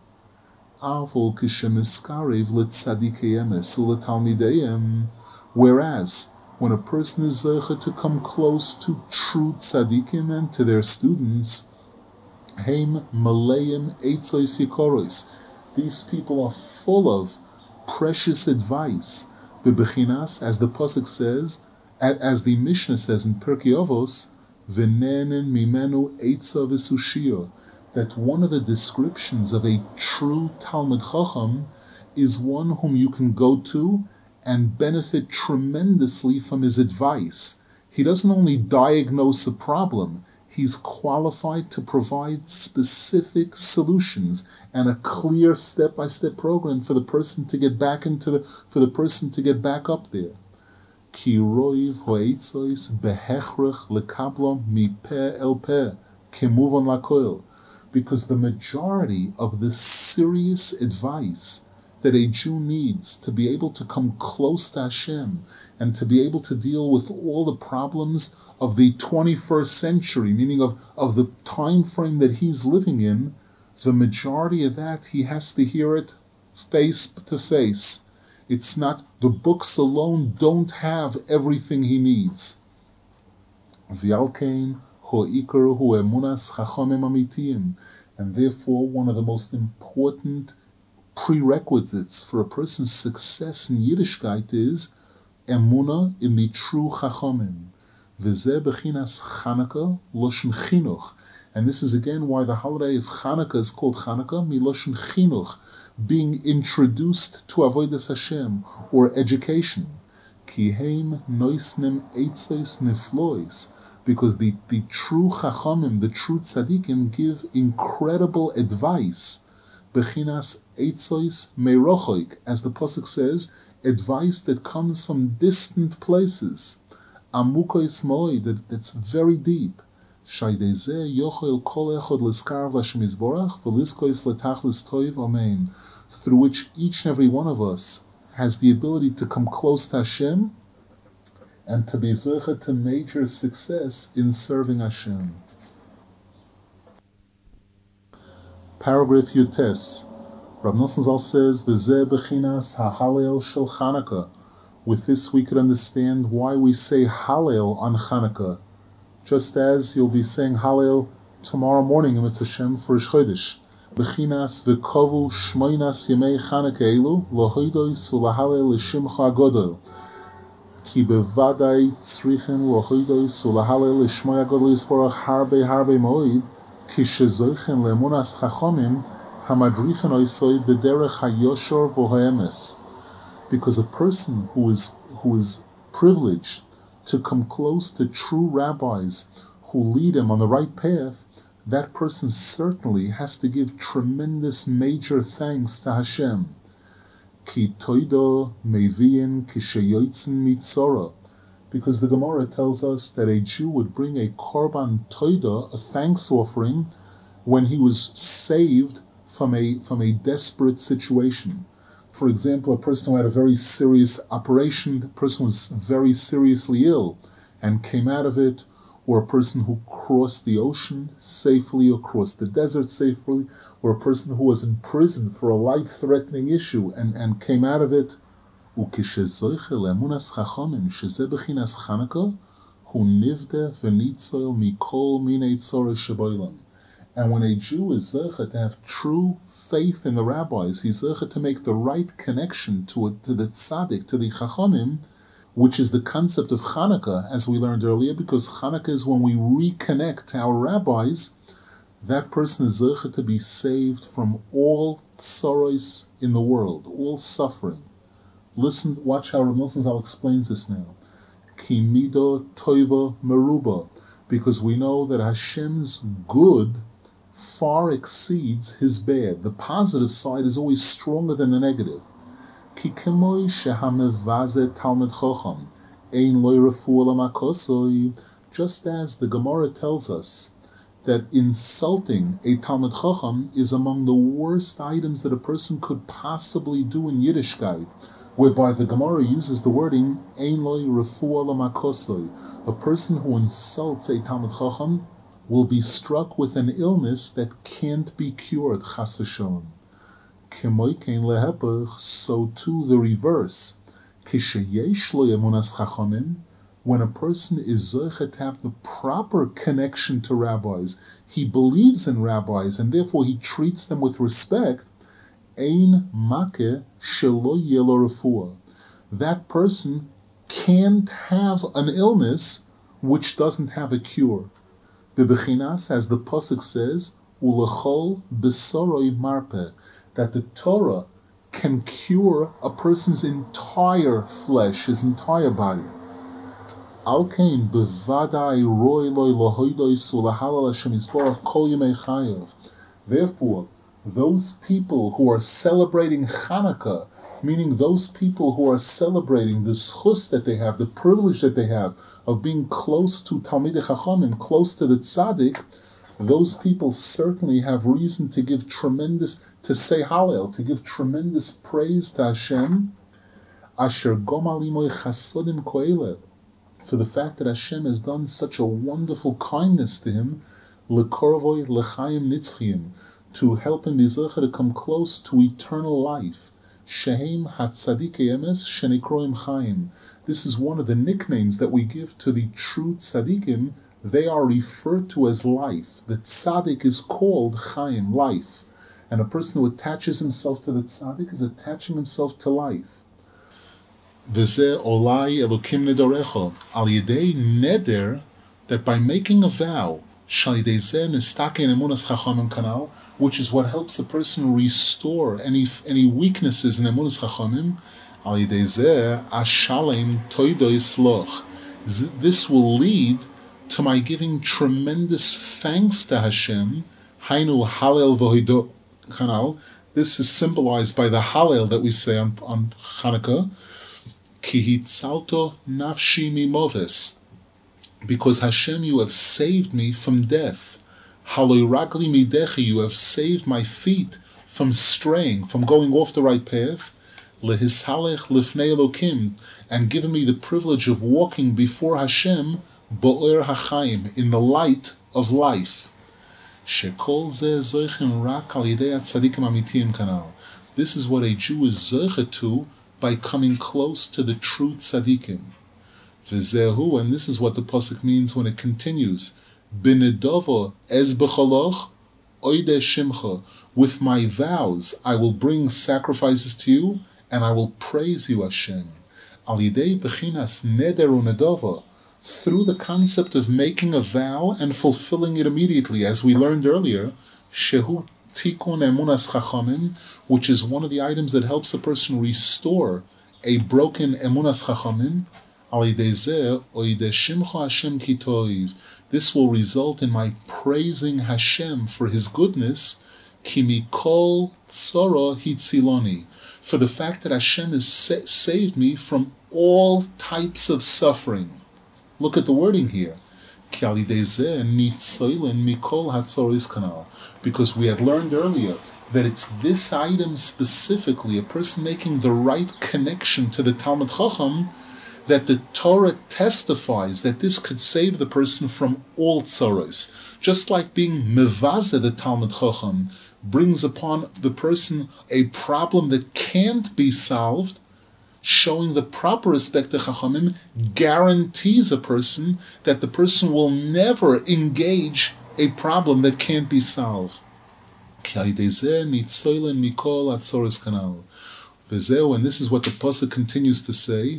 Whereas, when a person is zeicha to come close to true tzaddikim and to their students, heim maleim eitzos yikoros, these people are full of precious advice. Bebechinas, as the pasuk says, as the Mishnah says in Pirkei Avos, v'nenen mimenu eitza v'sushio, that one of the descriptions of a true Talmud Chacham is one whom you can go to and benefit tremendously from his advice. He doesn't only diagnose a problem, he's qualified to provide specific solutions and a clear step-by-step program for the person to get back for the person to get back up there. Ki roiv ho'eitzois behechrech lekablo mipeh el peh kemuvon lakoil, because the majority of the serious advice that a Jew needs to be able to come close to Hashem and to be able to deal with all the problems of the 21st century, meaning of the time frame that he's living in, the majority of that he has to hear it face to face. It's not, the books alone don't have everything he needs. V'alkein ho'ikar hu'emunas chachamim amitiyim, and therefore one of the most important prerequisites for a person's success in Yiddishkeit is emuna in the true chachamim. V'zeh bechinas Chanukah loshen chinuch, and this is again why the holiday of Chanukah is called Chanukah miloshen chinuch, being introduced to avodas Hashem or education. Ki heim noisnem eitzos neflois, because the true chachamim, the true tzaddikim, give incredible advice. Bechinas eitzos meirochoik, as the pasuk says, advice that comes from distant places. Amukois moed, that's very deep. Shaydezeh yochel kol echod liskarv Hashem Yisborach v'liskois letachlis toiv amen, through which each and every one of us has the ability to come close to Hashem and to be zeicha to major success in serving Hashem. Paragraph Yutes. Rav Nosson Zal says, V'zeh bechinas ha'halel shel Chanukah. With this we could understand why we say Hallel on Chanukah, just as you'll be saying Hallel tomorrow morning in Mitzvah Hashem for Rosh Chodesh. Bechinas v'kovu shmoinas yemei Chanukah elu lohoidois u'lahallel l'shimcha agodol. Ki bevadai tzrichen lohoidois u'lahallel l'shmoy agodol yisborach harbe moed, ki shezoichen le'emunas chachamim hamadrichen oisoi b'derech hayoshor v'hoemes. Because a person who is privileged to come close to true rabbis who lead him on the right path, that person certainly has to give tremendous major thanks to Hashem. Ki toido meviin kisheyotzen mitzora, because the Gemara tells us that a Jew would bring a korban toida, a thanks offering, when he was saved from a desperate situation. For example, a person who had a very serious operation, the person was very seriously ill and came out of it, or a person who crossed the ocean safely or crossed the desert safely, or a person who was in prison for a life-threatening issue and came out of it. And when a Jew is zeicha to have true faith in the rabbis, he's zeicha to make the right connection to the tzaddik, to the chachamim, which is the concept of Chanukah, as we learned earlier, because Chanukah is when we reconnect to our rabbis. That person is zeicha to be saved from all tsaros in the world, all suffering. Listen, watch how Rav Nosson Zal explains this now. Ki mido toiva meruba, because we know that Hashem's good far exceeds his bad. The positive side is always stronger than the negative. Ki kemoi shehamevaze talmid chacham ein loy refuah lamakosoi, just as the Gemara tells us that insulting a talmid chacham is among the worst items that a person could possibly do in Yiddishkeit, whereby the Gemara uses the wording ein loy refuah lamakosoi. A person who insults a talmid chacham will be struck with an illness that can't be cured, chas v'shalom. So too the reverse. When a person is zeicha to have the proper connection to rabbis, he believes in rabbis and therefore he treats them with respect, ein make shelo yelo refuah. That person can't have an illness which doesn't have a cure. Bebechinas, as the pasuk says, ulechol besoroi marpeh, that the Torah can cure a person's entire flesh, his entire body. Alkein bevadai roi loi lahoidoi sulahalal Hashem yisborach kol yemei chayav. Therefore, those people who are celebrating Chanukah, meaning those people who are celebrating the zchus that they have, the privilege that they have of being close to Talmidei Chachamim, close to the tzaddik, those people certainly have reason to give to say Hallel, to give tremendous praise to Hashem, Asher Gomalimoy Chasodim Koele, for the fact that Hashem has done such a wonderful kindness to him, Lekorvoy Lechaim Nitzchim, to help him to come close to eternal life. Shehem Hatzadik Emes Shenikroim Chaim. This is one of the nicknames that we give to the true tzaddikim. They are referred to as life. The tzaddik is called Chaim, life. And a person who attaches himself to the tzaddik is attaching himself to life. V'zeh olai elokim nedorecho, al yedei neder, that by making a vow, shal yedei zeh nistaken emunas chachamim kanal, which is what helps a person restore any weaknesses in emunas chachamim, al yedei zeh ashalem toido yisloch. This will lead to my giving tremendous thanks to Hashem. Hainu halel v'hoido kanal. This is symbolized by the Hallel that we say on Chanukah. Ki hitzalto nafshi mimoves, because Hashem, you have saved me from death. Haloi ragli midechi, you have saved my feet from straying, from going off the right path. Lehisalech lifnei Elokim, and given me the privilege of walking before Hashem, bo'er hachaim, in the light of life. This is what a Jew is zeicha to by coming close to the true tzaddikim. V'zehu, and this is what the pasuk means when it continues. B'nedovo ez b'choloch oide shimcha. With my vows, I will bring sacrifices to you, and I will praise you, Hashem. Al yidei b'chinas neder u'nedovo, through the concept of making a vow and fulfilling it immediately, as we learned earlier, shehu tikun emunas chachamim, which is one of the items that helps a person restore a broken emunas chachamim. Al yidei zeh oide shimcha Hashem ki toiv. This will result in my praising Hashem for His goodness, Kimikol Tzora Hitziloni, for the fact that Hashem has saved me from all types of suffering. Look at the wording here. Because we had learned earlier that it's this item specifically, a person making the right connection to the Talmud Chacham, that the Torah testifies that this could save the person from all tzoros. Just like being mevaze the Talmud Chacham brings upon the person a problem that can't be solved, showing the proper respect to Chachamim guarantees a person that the person will never engage a problem that can't be solved. And this is what the pasuk continues to say,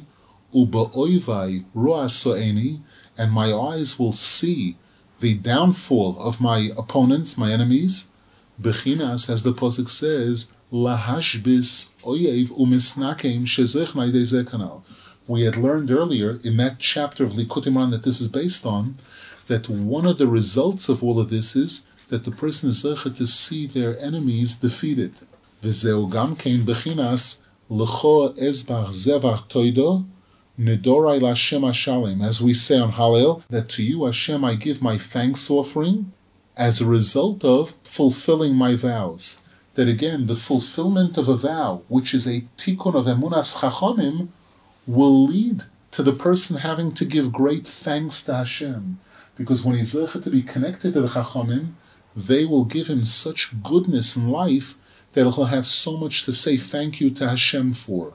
and my eyes will see the downfall of my opponents, my enemies. Bechinas, as the pasuk says, lahashbis oyev umisnakim shezechna idei kanal. We had learned earlier in that chapter of Likutei Moharan that this is based on, that one of the results of all of this is that the person is zecher to see their enemies defeated. V'zeu gam kein bechinas l'cho ezbach zevach toido nedorai l'Hashem Hashalem. As we say on Hallel, that to you Hashem I give my thanks offering as a result of fulfilling my vows. That again, the fulfillment of a vow, which is a tikkun of emunas chachamim, will lead to the person having to give great thanks to Hashem. Because when he's zecher to be connected to the chachamim, they will give him such goodness in life that he'll have so much to say thank you to Hashem for.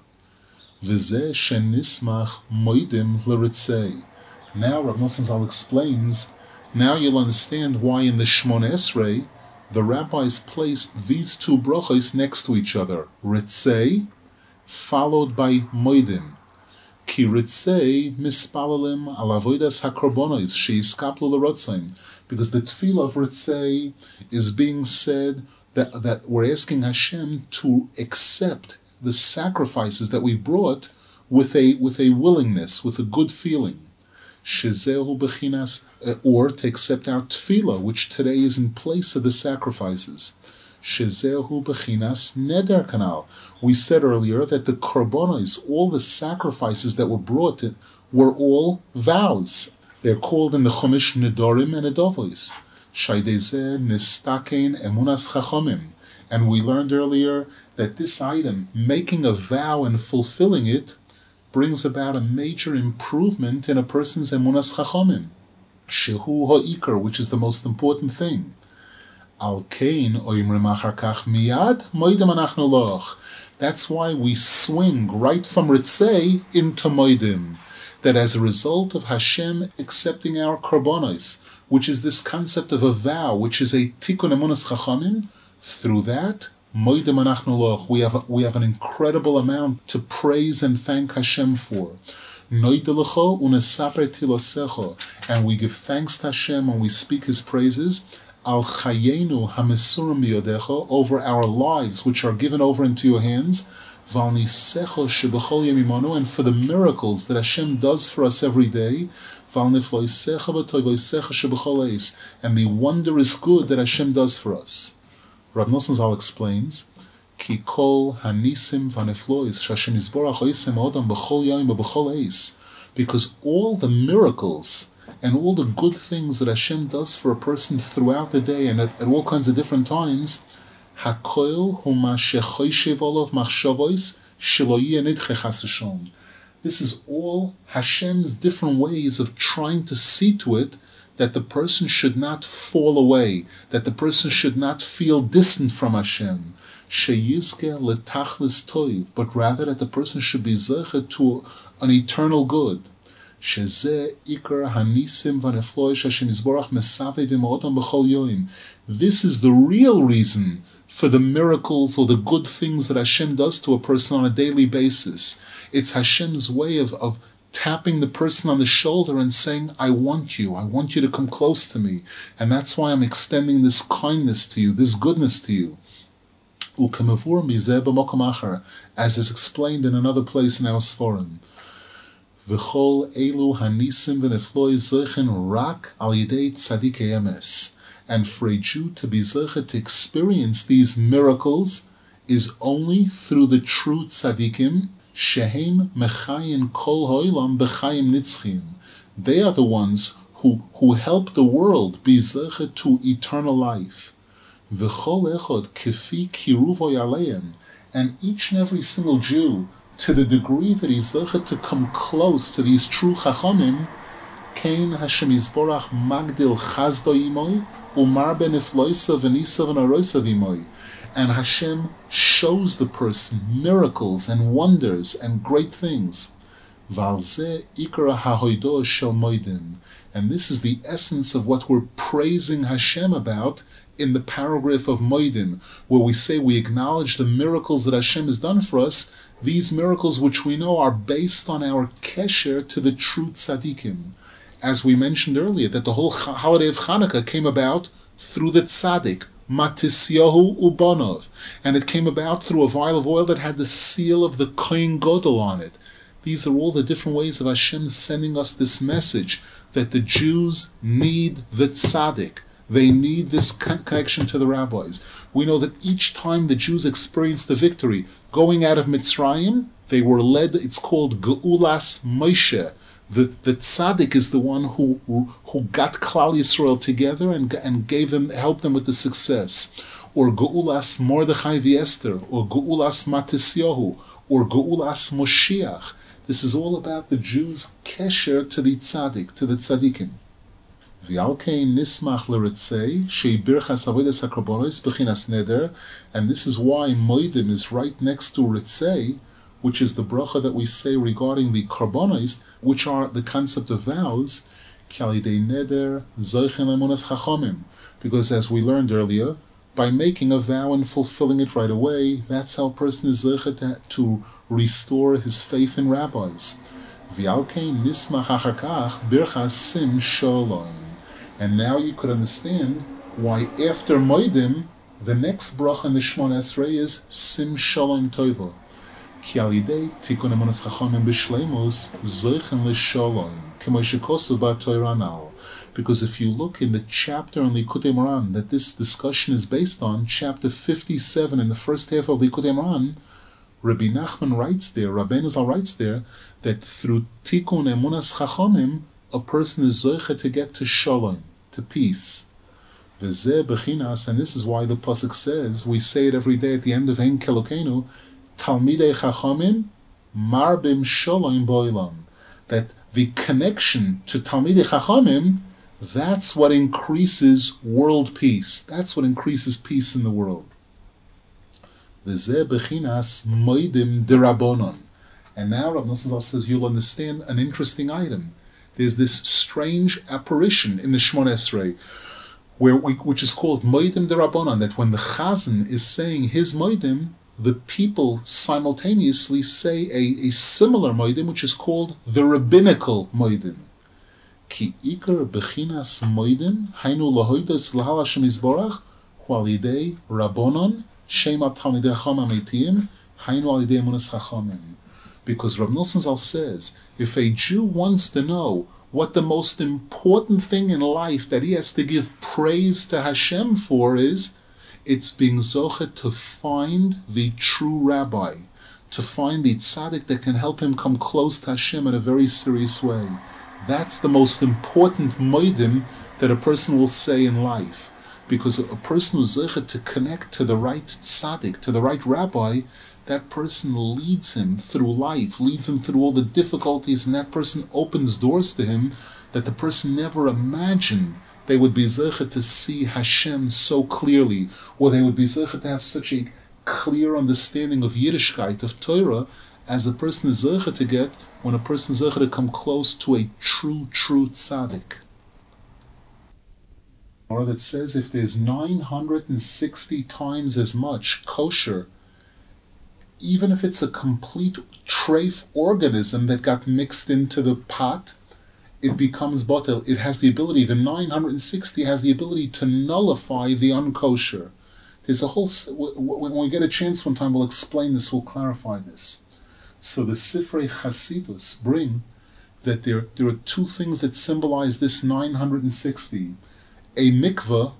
V'zeh shenismach moidim l'ritzei. Now Rav Nosson Zal explains, now you'll understand why in the Shmona Esrei the rabbis placed these two brachos next to each other, ritzei followed by moidim. Ki ritzei mispalalim al avodas hakorbanos sheiskaplu l'rotzaim. Because the tefillah of ritzei is being said that we're asking Hashem to accept the sacrifices that we brought with a willingness, with a good feeling. Shezehu bechinas, or to accept our tefillah, which today is in place of the sacrifices. Shezehu bechinas neder kanal. We said earlier that the korbanos, all the sacrifices that were brought, were all vows. They're called in the Chumash nedorim and edovos. Shaydezeh nistakein emunas chachamim. And we learned earlier that this item, making a vow and fulfilling it, brings about a major improvement in a person's emunas chachamim. Shehu ha'ikar, which is the most important thing. Al kein oimrim achar kach miyad moedim anachnu loch. That's why we swing right from ritzei into moedim. That as a result of Hashem accepting our korbanos, which is this concept of a vow, which is a tikkun emunas chachamim, through that, moedim anachnu loch, we have an incredible amount to praise and thank Hashem for. Noidelecho unesaper tilosecho, and we give thanks to Hashem and we speak His praises. Al chayenu hamesurim miyodecho, over our lives which are given over into your hands. And for the miracles that Hashem does for us every day, and the wondrous good that Hashem does for us. Rav Nosson Zal explains, because all the miracles and all the good things that Hashem does for a person throughout the day and at all kinds of different times, this is all Hashem's different ways of trying to see to it that the person should not fall away, that the person should not feel distant from Hashem, but rather that the person should be zecher to an eternal good. This is the real reason for the miracles or the good things that Hashem does to a person on a daily basis. It's Hashem's way of tapping the person on the shoulder and saying, I want you to come close to me. And that's why I'm extending this kindness to you, this goodness to you. As is explained in another place in our Sforim. V'chol elu hanisim v'nefloi zochen rak al yidei tzadikei emes. And for a Jew to be zoche to experience these miracles is only through the true tzadikim, shehem mechayin kol ho'ilam b'chayim nitzchim. They are the ones who help the world be zoche to eternal life. V'chol echod kefi kiruvo yaleim. And each and every single Jew, to the degree that he's zoche to come close to these true chachamim, Kain Hashem Yisborach Magdil Chazdo Imoy, Umar ben Ifloisa Venisa Venaroisa Vimoy. And Hashem shows the person miracles and wonders and great things. Valze Ikara HaHoido Shel Moidim. And this is the essence of what we're praising Hashem about in the paragraph of Moidim, where we say we acknowledge the miracles that Hashem has done for us, these miracles which we know are based on our kesher to the true tzaddikim. As we mentioned earlier, that the whole holiday of Hanukkah came about through the tzaddik, Matisyahu Ubanov, and it came about through a vial of oil that had the seal of the Kohen Gadol on it. These are all the different ways of Hashem sending us this message that the Jews need the tzaddik. They need this connection to the rabbis. We know that each time the Jews experienced the victory, going out of Mitzrayim, they were led, it's called Geulas Moshe. The tzaddik is the one who got Klal Yisrael together and gave them, helped them with the success. Or Geulas Mordechai v'Esther, or Geulas Matisyahu, or Geulas Moshiach. This is all about the Jews' kesher to the tzaddik, to the tzaddikim. V'alkein nismach l'ritzei sheibirchas avodas hakarbonos b'chinas neder, and this is why Moedim is right next to ritzei, which is the bracha that we say regarding the karbonos, which are the concept of vows, k'alidei neder zochen lemunas chachamim, because as we learned earlier, by making a vow and fulfilling it right away, that's how a person is zochet to restore his faith in rabbis. V'alkein nismach achar kach birchas sim shalom. And now you could understand why after Moedim, the next bracha in the Shemona Esrei is Sim Shalom Toivo. Ki alidei tikun emunas chachamim b'shleimus zoichen l'shalom k'mo shekosu b'Torah now. Because if you look in the chapter on Likutei Moharan that this discussion is based on, chapter 57 in the first half of Likutei Moharan, Rabbi Nachman writes there, Rabbeinu Zal writes there, that through tikun emunas chachamim, a person is zoiche to get to shalom, to peace. V'zeh bechinas, and this is why the pasuk says, we say it every day at the end of Hein Kelokenu, Talmidei Chachamim Marbim Shalom Boilam. That the connection to Talmidei Chachamim, that's what increases world peace. That's what increases peace in the world. V'zeh bechinas Moedim Derabonon. And now Rav Nosson Zal says you'll understand an interesting item. There's this strange apparition in the Shemona Esrei, which is called Moedim Derabonon, that when the Chazan is saying his Moedim, the people simultaneously say a similar Moedim, which is called the rabbinical Moedim. Ki ikar bechinas Moedim hainu lahoidos l'hal Hashem Yisborach hu alidei Rabbonon shema talmidei chacham amitiyim hainu alidei emunas chachamim. Because Rav Nosson Zal says, if a Jew wants to know what the most important thing in life that he has to give praise to Hashem for is, it's being zochet to find the true rabbi, to find the tzaddik that can help him come close to Hashem in a very serious way. That's the most important moedim that a person will say in life. Because a person who's zochet to connect to the right tzaddik, to the right rabbi, that person leads him through life, leads him through all the difficulties, and that person opens doors to him that the person never imagined they would be zeichet to see Hashem so clearly, or they would be zeichet to have such a clear understanding of Yiddishkeit, of Torah, as a person is zeichet to get when a person is zeichet to come close to a true tzaddik. Or that says if there's 960 times as much kosher, even if it's a complete treif organism that got mixed into the pot, it becomes batel. It has the ability, the 960 has the ability to nullify the unkosher. There's a whole, when we get a chance one time, we'll explain this, we'll clarify this. So the Sifrei Chasidus bring that there are two things that symbolize this 960. A mikveh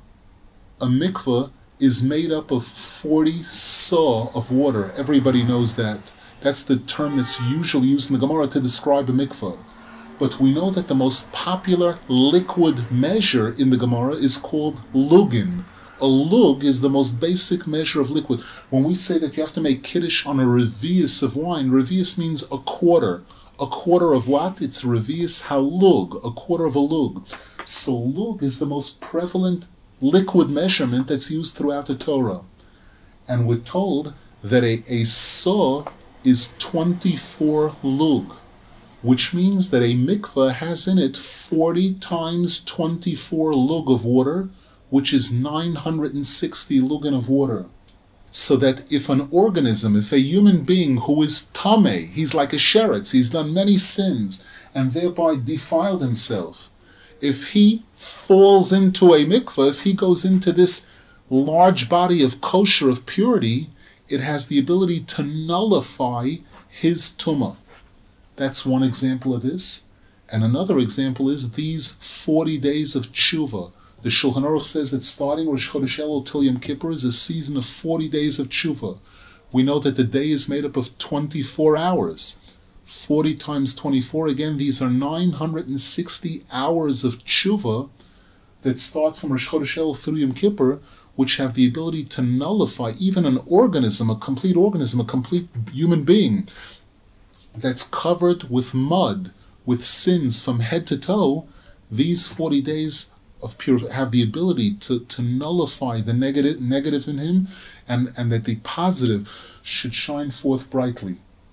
is made up of 40 saw of water. Everybody knows that. That's the term that's usually used in the Gemara to describe a mikveh. But we know that the most popular liquid measure in the Gemara is called lugin. A lug is the most basic measure of liquid. When we say that you have to make kiddush on a revius of wine, revius means a quarter. A quarter of what? It's revius halug, a quarter of a lug. So lug is the most prevalent liquid measurement that's used throughout the Torah. And we're told that a saw is 24 lug, which means that a mikveh has in it 40 times 24 lug of water, which is 960 lugin of water. So that if an organism, if a human being who is tameh, he's like a sheretz, he's done many sins, and thereby defiled himself, if he falls into a mikveh, if he goes into this large body of kosher, of purity, it has the ability to nullify his tumah. That's one example of this. And another example is these 40 days of tshuva. The Shulchan Aruch says that starting Rosh Chodesh Elul till Yom Kippur is a season of 40 days of tshuva. We know that the day is made up of 24 hours. 40 times 24, again, these are 960 hours of tshuva that start from Rosh Chodesh Elul through Yom Kippur, which have the ability to nullify even an organism, a complete human being that's covered with mud, with sins from head to toe. These 40 days of pure have the ability to nullify the negative in him, and that the positive should shine forth brightly.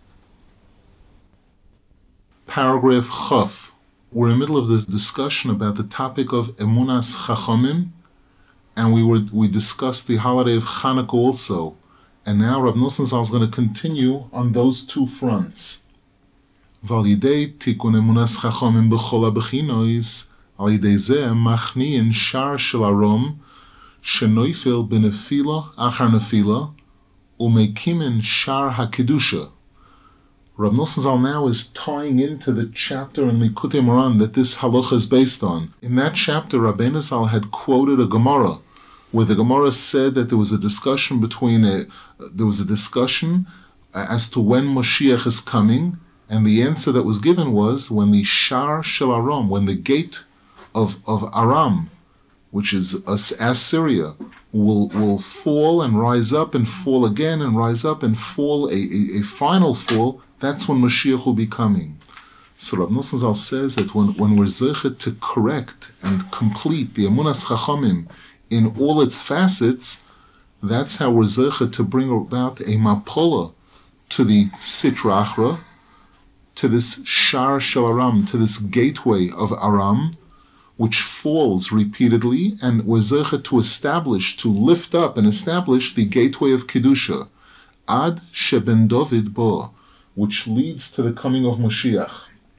Paragraph Chaf. We're in the middle of the discussion about the topic of Emunas Chachamim, and we discussed the holiday of Chanukah also. And now Rab Nosson Zal is going to continue on those two fronts. Validei tikun Emunas Chachamim b'chol ha'bechinois, al yidei zeh machniin shar shel arom shenoifel b'nefila achar nefila umekimin shar hakedusha. Rab Nosson Zal now is tying into the chapter in Likutei Moran that this halacha is based on. In that chapter, Rabbeinu Zal had quoted a Gemara, where the Gemara said that there was a discussion as to when Moshiach is coming, and the answer that was given was when the Shar Shel Aram, when the gate of Aram, which is Assyria, will fall and rise up and fall again and rise up and fall, a final fall. That's when Mashiach will be coming. So Rab Nosson Zal says that when we're zeichet to correct and complete the Emunas Chachamim in all its facets, that's how we're zeichet to bring about a mapola to the Sitra Achra, to this Shar Shel Aram, to this gateway of Aram, which falls repeatedly, and we're zeichet to lift up and establish the gateway of Kedusha, Ad Sheben David Bo, which leads to the coming of Moshiach.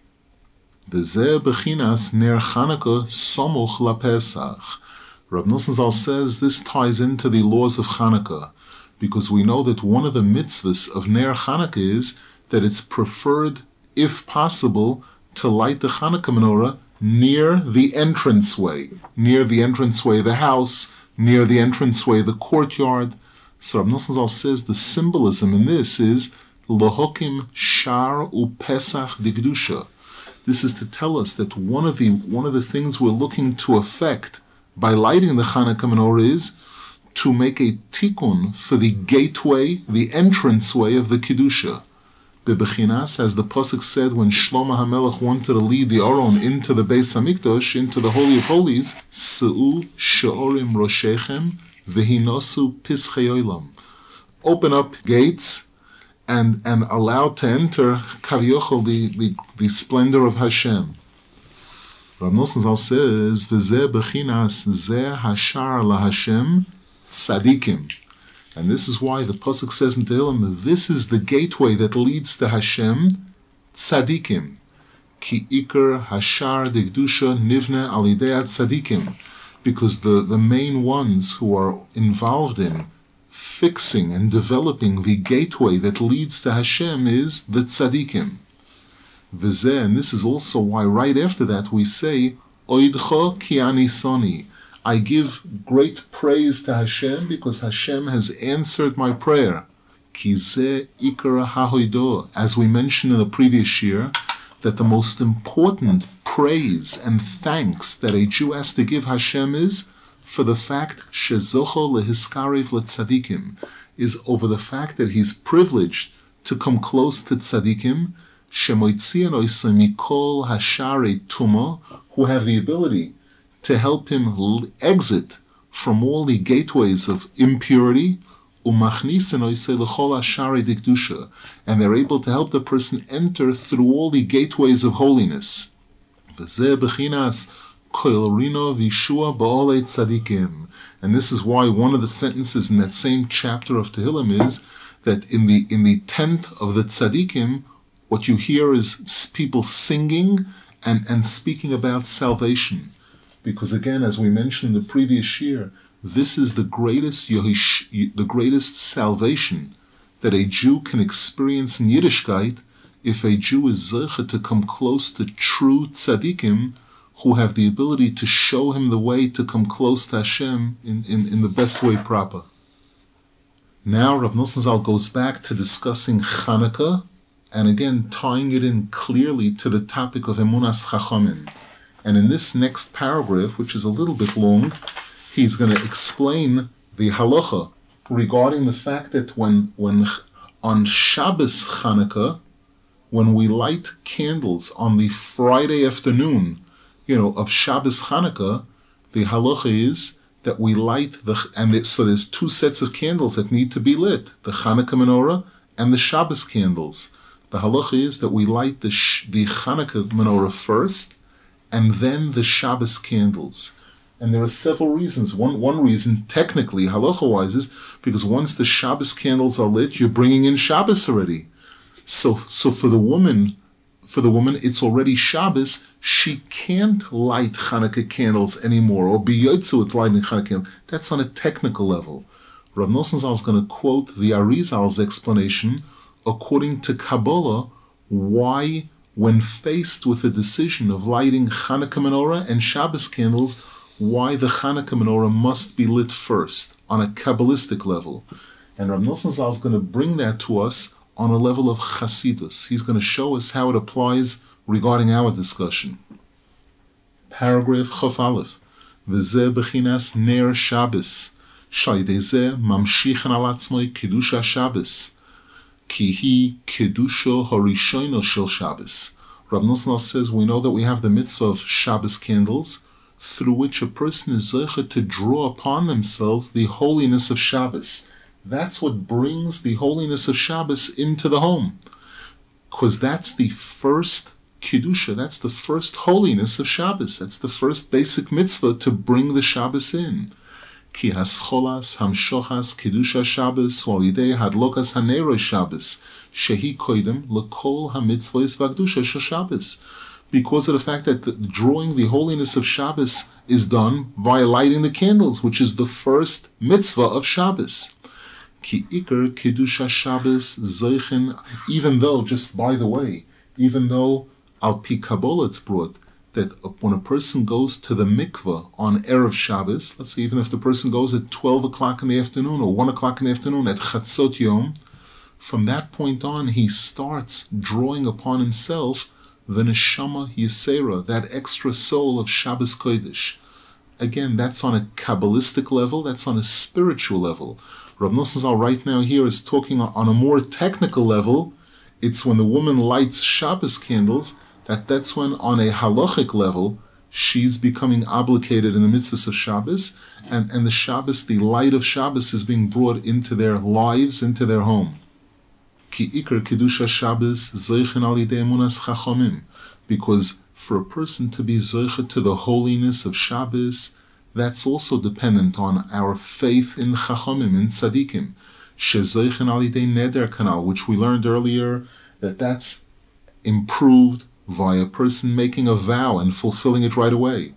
V'zeh bechinas ner Chanukah somuch laPesach. Rab Nosson Zal says this ties into the laws of Chanukah, because we know that one of the mitzvahs of ner Chanukah is that it's preferred, if possible, to light the Chanukah menorah near the entranceway of the house, near the entranceway of the courtyard. So Rab Nosson Zal says the symbolism in this is Lohokim Shar uPesach Digdusha. This is to tell us that one of the things we're looking to effect by lighting the Chanukah menorah is to make a tikkun for the gateway, the entranceway of the Kedusha. Bebechinas, as the Pasuk said when Shlomo HaMelech wanted to lead the Aron into the Beis HaMikdash, into the Holy of Holies, Se'u she'orim roshechem v'hinosu pischei olam. Open up gates and allow to enter Kavyochel, the splendor of Hashem. Rav Nosson Zal says, V'zeh bechinas zeh hashar laHashem tzadikim. And this is why the Pasuk says in Tehillim, this is the gateway that leads to Hashem, tzadikim. Ki ikar hashar digdusha nivne al yidei tzadikim. Because the main ones who are involved in fixing and developing the gateway that leads to Hashem is the tzadikim. V'zeh, and this is also why right after that we say, Oidcho ki ani soni. I give great praise to Hashem because Hashem has answered my prayer. Ki zeh ikar hahoido. As we mentioned in the previous year, that the most important praise and thanks that a Jew has to give Hashem is for the fact shezocho lehiskarev letzadikim, is over the fact that he's privileged to come close to tzadikim, shemoitzian oisa mikol hashare tuma, who have the ability to help him exit from all the gateways of impurity, umachnisen oisa lechol hashare dikdusha, and they're able to help the person enter through all the gateways of holiness. V'zeh bechinas koilrino v'yeshua ba'olei tzadikim. And this is why one of the sentences in that same chapter of Tehillim is that in the tent of the tzaddikim, what you hear is people singing and speaking about salvation. Because again, as we mentioned in the previous year, this is the greatest salvation that a Jew can experience in Yiddishkeit if a Jew is zeicha to come close to true tzaddikim who have the ability to show him the way to come close to Hashem in the best way proper. Now Rav Nosson Zal goes back to discussing Chanukah, and again tying it in clearly to the topic of Emunas Chachamim. And in this next paragraph, which is a little bit long, he's going to explain the halacha regarding the fact that when on Shabbos Chanukah, when we light candles on the Friday afternoon, of Shabbos Chanukah, the halacha is that we light so there's two sets of candles that need to be lit, the Chanukah menorah and the Shabbos candles. The halacha is that we light the Chanukah menorah first, and then the Shabbos candles. And there are several reasons. One reason, technically, halacha-wise, is because once the Shabbos candles are lit, you're bringing in Shabbos already. So for the woman, it's already Shabbos. She can't light Chanukah candles anymore, or be yotze with lighting Chanukah candles. That's on a technical level. Rav Nosson Zal is going to quote the Arizal's explanation according to Kabbalah, why, when faced with the decision of lighting Chanukah menorah and Shabbos candles, why the Chanukah menorah must be lit first on a Kabbalistic level. And Rav Nosson Zal is going to bring that to us on a level of Chasidus. He's going to show us how it applies regarding our discussion. Paragraph Chof Aleph. V'zeh bechinas ner Shabbos, shaydei zeh mamshichen al atzmoi kedusha Shabbos, ki hi kedusha harishono shel Shabbos. Rav Nosson says we know that we have the mitzvah of Shabbos candles, through which a person is zeicha to draw upon themselves the holiness of Shabbos. That's what brings the holiness of Shabbos into the home, because that's the first Kedusha, that's the first holiness of Shabbos. That's the first basic mitzvah to bring the Shabbos in. Ki hascholas hamshochas Kedusha Shabbos walidei hadlokas haneros Shabbos shehi koidem lekol hamitzvos v'kedusha shel Shabbos. Because of the fact that drawing the holiness of Shabbos is done by lighting the candles, which is the first mitzvah of Shabbos. Ki ikar Kedusha Shabbos zeichen, even though, just by the way, even though Al Pi Kabbalah it's brought that when a person goes to the mikveh on Erev Shabbos, let's say even if the person goes at 12 o'clock in the afternoon or 1 o'clock in the afternoon at Chatzot Yom, from that point on he starts drawing upon himself the Neshama Yisera, that extra soul of Shabbos Kodesh. Again, that's on a Kabbalistic level, that's on a spiritual level. Rav Nosson Zal right now here is talking on a more technical level. It's when the woman lights Shabbos candles, that's when on a halachic level she's becoming obligated in the mitzvahs of Shabbos, and the Shabbos, the light of Shabbos is being brought into their lives, into their home. Ki ikar kedusha Shabbos zeichen al yidei emunas chachamim, because for a person to be zeicha to the holiness of Shabbos, that's also dependent on our faith in chachamim, in tzaddikim. Shezeichen al yidei neder kanal, which we learned earlier, that's improved via a person making a vow and fulfilling it right away.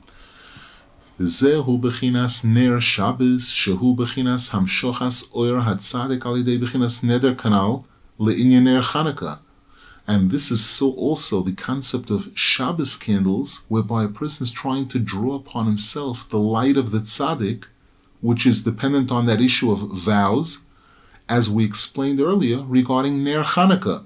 Zehu bechinas ner Shabbos, shehu bechinas hamshochas oyer hatzadik al yidei bechinas neder kanal leinyan ner Chanukah. And this is so also the concept of Shabbos candles, whereby a person is trying to draw upon himself the light of the tzaddik, which is dependent on that issue of vows, as we explained earlier regarding Ner Chanukah.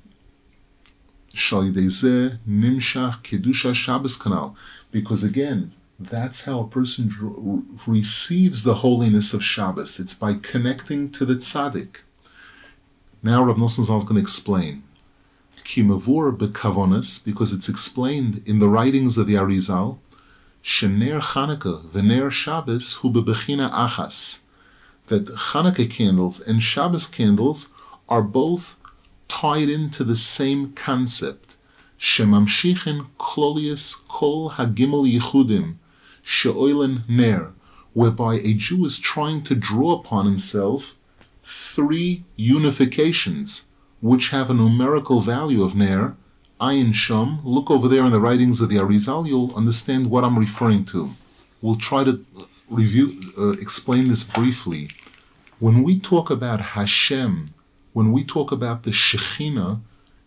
Shalidezeh Nimshach Kedusha Shabbos Kanal. Because again, that's how a person receives the holiness of Shabbos. It's by connecting to the tzaddik. Now Rav Nosson Zal is going to explain. Ki mavur bekavonos, because it's explained in the writings of the Arizal, shener Chanukah v'ner Shabbos hu bebechina achas, that Chanukah candles and Shabbos candles are both tied into the same concept. Shemamshichin klolius kol hagimel yichudim she'oilen ner, whereby a Jew is trying to draw upon himself 3 unifications, which have a numerical value of Ner, Ayin Shom. Look over there in the writings of the Arizal, you'll understand what I'm referring to. We'll try to explain this briefly. When we talk about Hashem, when we talk about the Shekhinah,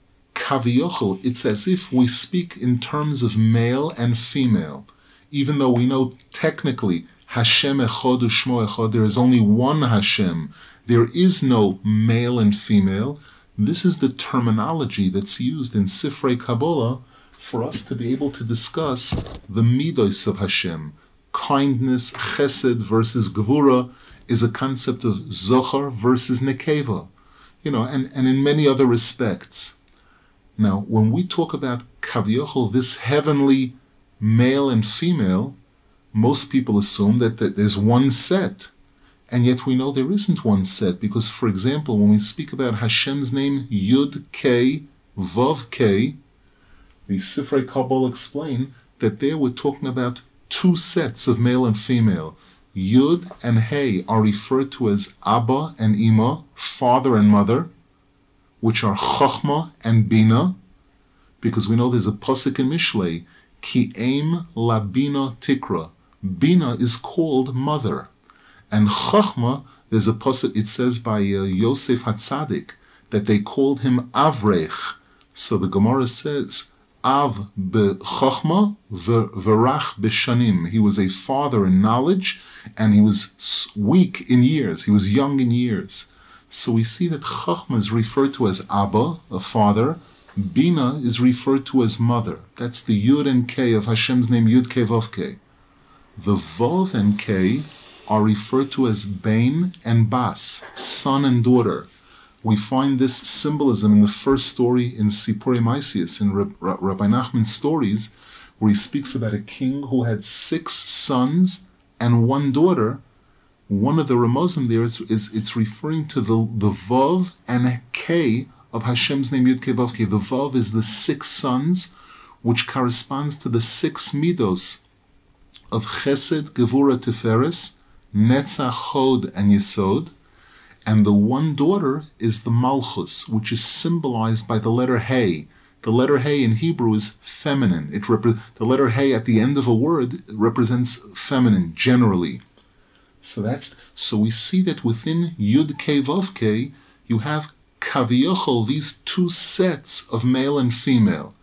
Kaviyochel, it's as if we speak in terms of male and female, even though we know technically Hashem Echad U'Shmo Echad, there is only one Hashem. There is no male and female. This is the terminology that's used in Sifrei Kabbalah for us to be able to discuss the midos of Hashem. Kindness, chesed versus gevura, is a concept of zochar versus nekeva, and in many other respects. Now, when we talk about Kaviochel, this heavenly male and female, most people assume that there's one set. And yet we know there isn't one set, because, for example, when we speak about Hashem's name, Yud K, Vav K, the Sifrei Kabbalah explain that there we're talking about 2 sets of male and female. Yud and Hey are referred to as Abba and Ima, father and mother, which are Chochmah and Bina, because we know there's a pasuk in Mishlei, Ki Eim La Bina Tikra. Bina is called mother. And Chachma, there's a pasuk, it says by Yosef HaTzadik, that they called him Avrech. So the Gemara says, Av b'Chachma v'Rach b'Shanim. He was a father in knowledge, and he was weak in years. He was young in years. So we see that Chachma is referred to as Abba, a father. Bina is referred to as mother. That's the Yud and K of Hashem's name, Yud K Vav K. The Vav and K are referred to as Bain and Bas, son and daughter. We find this symbolism in the first story in Sipurei Maisius, in Rabbi Nachman's stories, where he speaks about a king who had 6 sons and 1 daughter. One of the Ramozim there it's referring to the Vav and K of Hashem's name, Yud K Vav K. The Vav is the 6 sons, which corresponds to the 6 midos of Chesed, Gevura, Tiferes, Netzach, Hod, and Yesod, and the 1 daughter is the Malchus, which is symbolized by the letter Hey. The letter Hey in Hebrew is feminine. The letter Hey at the end of a word represents feminine, generally. So we see that within Yud K Vav K, you have Kaviochel, these 2 sets of male and female.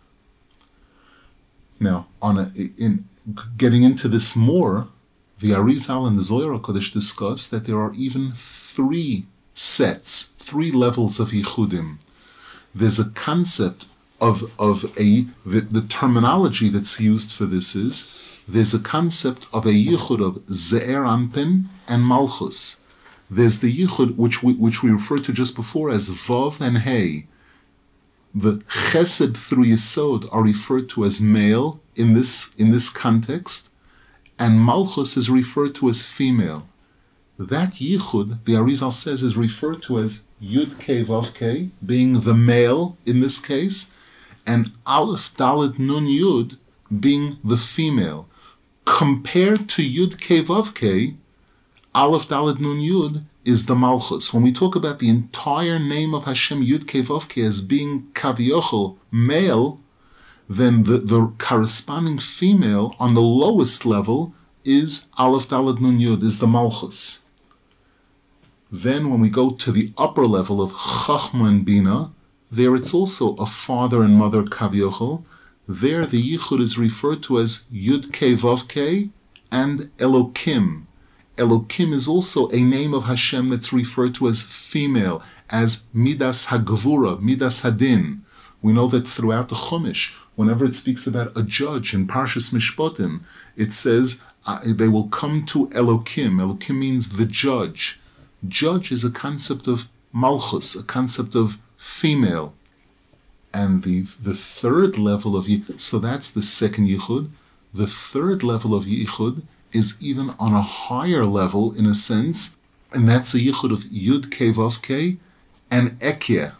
Now, in getting into this more, the Arizal and the Zohar HaKadosh discuss that there are even 3 sets, 3 levels of Yichudim. There's a concept the terminology that's used for this is, there's a concept of a Yichud of Ze'er Anpin and Malchus. There's the Yichud, which we referred to just before as Vav and Hey. The Chesed through Yesod are referred to as male in this context, and Malchus is referred to as female. That Yichud, the Arizal says, is referred to as Yud K Vav K, being the male in this case, and Aleph Dalet Nun Yud being the female. Compared to Yud K Vav K, Aleph Dalet Nun Yud is the Malchus. When we talk about the entire name of Hashem, Yud K Vav K, as being Kaviochel, male, then the corresponding female on the lowest level is Aleph Dalet Nun Yud, is the Malchus. Then when we go to the upper level of Chachma and Bina, there it's also a father and mother Kavyochel. There the Yichud is referred to as Yud Kei Vav Kei and Elokim. Elokim is also a name of Hashem that's referred to as female, as Midas HaGvura, Midas Hadin. We know that throughout the Chumash, whenever it speaks about a judge in Parshas Mishpatim, it says they will come to Elokim. Elokim means the judge. Judge is a concept of Malchus, a concept of female. And the third level of Yichud, so that's the second Yichud. The third level of Yichud is even on a higher level in a sense, and that's a Yichud of Yud Kei Vav Kei and Ekyeh.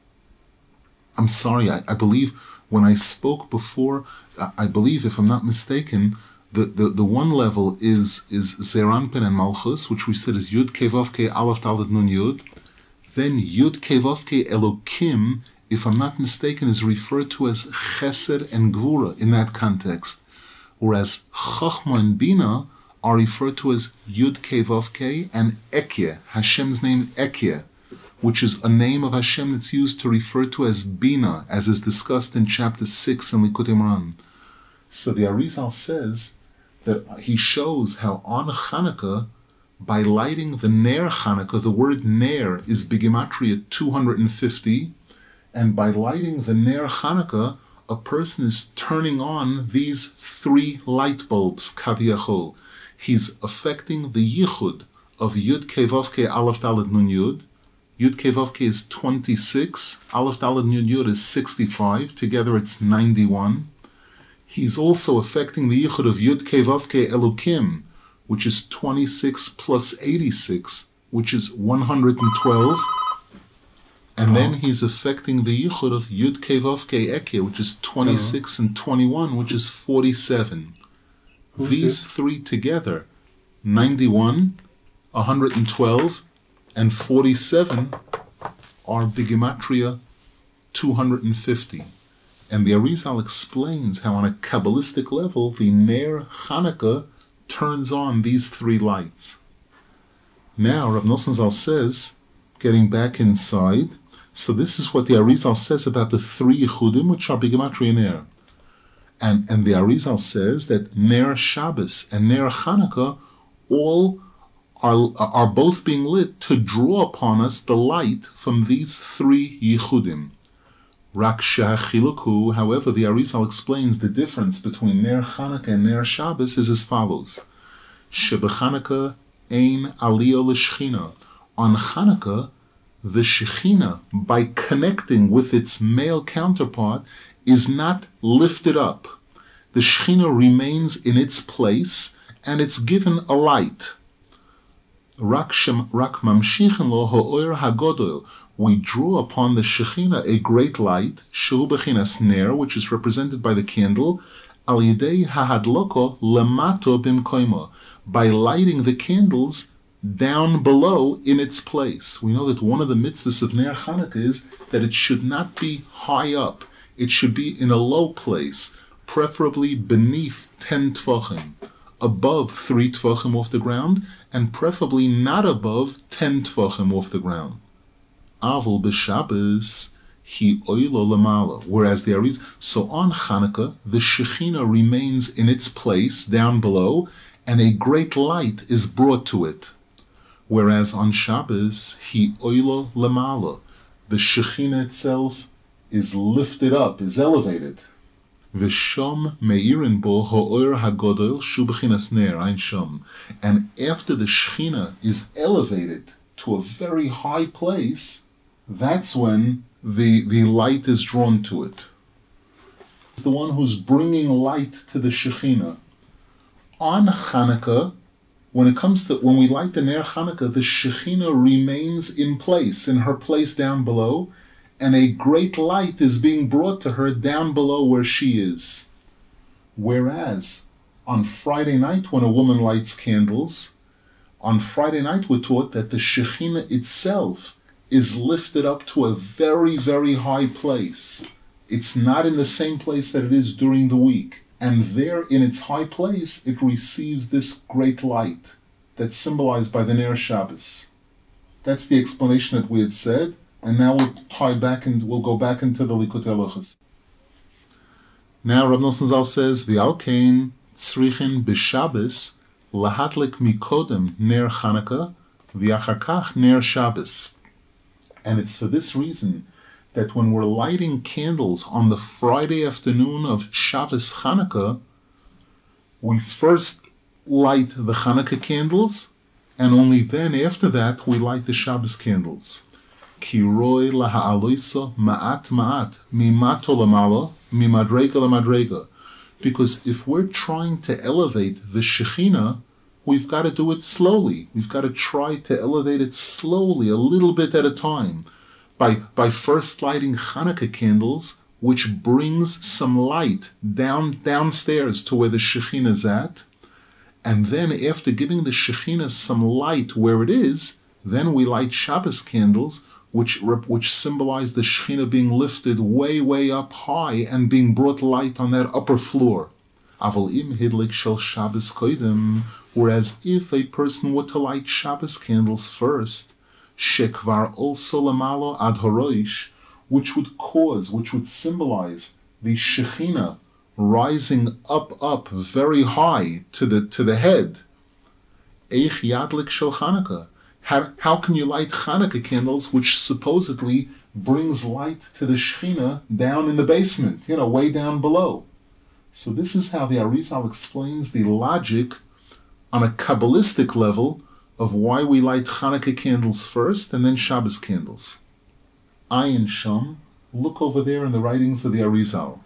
I'm sorry, I believe when I spoke before, I believe, if I'm not mistaken, the one level is Zeranpin and Malchus, which we said is Yud Kei Vav Kei Aleph Dalet Nun Yud. Then Yud Kei Vav Kei Elokim, if I'm not mistaken, is referred to as Chesed and Gvura in that context, whereas Chachma and Bina are referred to as Yud Kei Vav Kei and Ekyeh, Hashem's name Ekyeh, which is a name of Hashem that's used to refer to as Bina, as is discussed in chapter 6 in Likutei Moharan. So the Arizal says that he shows how on Chanukah, by lighting the Ner Chanukah, the word Ner is Bigimatria 250, and by lighting the Ner Chanukah, a person is turning on these three light bulbs, Kaviyachol. He's affecting the Yichud of Yud Kei Vav Kei Aleph Dalet Nun Yud. Yud Kei Vav Kei is 26, Aleph Dalet Nun Yud is 65, together it's 91. He's also affecting the Yichud of Yud Kei Vav Kei Elokim, which is 26 plus 86, which is 112. And then he's affecting the Yichud of Yud Kei Vav Kei Ekyeh, which is 26 and 21, which is 47. These three together, 91, 112, and 47, are Bigimatria 250. And the Arizal explains how on a Kabbalistic level, the Ner Chanukah turns on these three lights. Now, Rav Nosson Zal says, getting back inside, so this is what the Arizal says about the three Yichudim, which are Bigimatria Ner. And the Arizal says that Ner Shabbos and Ner Chanukah all are both being lit to draw upon us the light from these three Yichudim. Rak Shehachiluku, however, the Arizal explains the difference between Ner Chanukah and Ner Shabbos is as follows. Shebechanukah ein aliyah l'shechina. On Chanukah, the Shechina, by connecting with its male counterpart, is not lifted up. The Shechina remains in its place, and it's given a light. Rak mamshichen lo ha'or hagodol. We draw upon the Shechina a great light, shehu bechinas ner, which is represented by the candle, al yidei hahadloko lemato bimkoimo, by lighting the candles down below in its place. We know that one of the mitzvahs of Ner Chanukah is that it should not be high up. It should be in a low place, preferably beneath 10 tvachim, above 3 tvachim off the ground, and preferably not above 10 tvachim off the ground. Avol b'Shabbos hi oilo lamala. Whereas there is, so on Chanukah, the Shechina remains in its place down below, and a great light is brought to it. Whereas on Shabbos, hi oilo lamala, the Shechina itself is lifted up, is elevated. V'shom meirin bo ha'or hagodol shu b'chinas ner ein shom. And after the Shechina is elevated to a very high place, that's when the light is drawn to it. It's the one who's bringing light to the Shechina. On Chanukah, when we light the Ner Chanukah, the Shechina remains in place, in her place down below, and a great light is being brought to her down below where she is. Whereas, on Friday night, when a woman lights candles, on Friday night we're taught that the Shechina itself is lifted up to a very, very high place. It's not in the same place that it is during the week. And there, in its high place, it receives this great light that's symbolized by the Ner Shabbos. That's the explanation that we had said, And now we'll we'll go back into the Likutei Halachos. Now Rav Nosson Zal says, V'alkein tzrichin b'Shabbos lahadlik mikodem ner Chanukah v'achar ner Shabbos. And it's for this reason that when we're lighting candles on the Friday afternoon of Shabbos Chanukah, we first light the Chanukah candles, and only then after that we light the Shabbos candles. Ki roi laha'aloisa ma'at ma'at mimato lamalo mimadrega lamadrega. Because if we're trying to elevate the Shekhinah, we've got to do it slowly. We've got to try to elevate it slowly, a little bit at a time. By first lighting Chanukah candles, which brings some light downstairs to where the Shekhinah is at, and then after giving the Shekhinah some light where it is, then we light Shabbos candles, which symbolize the Shekhinah being lifted way, way up high and being brought light on that upper floor. Aval im hidlik shel Shabbos koidem, whereas if a person were to light Shabbos candles first, shekvar also lamalo ad horoish, which would symbolize the Shekhinah rising up very high to the head. Eich yadlik shel Chanukah. How can you light Chanukah candles, which supposedly brings light to the Shekhinah down in the basement, way down below? So this is how the Arizal explains the logic on a Kabbalistic level of why we light Chanukah candles first and then Shabbos candles. Ayin Sham, look over there in the writings of the Arizal.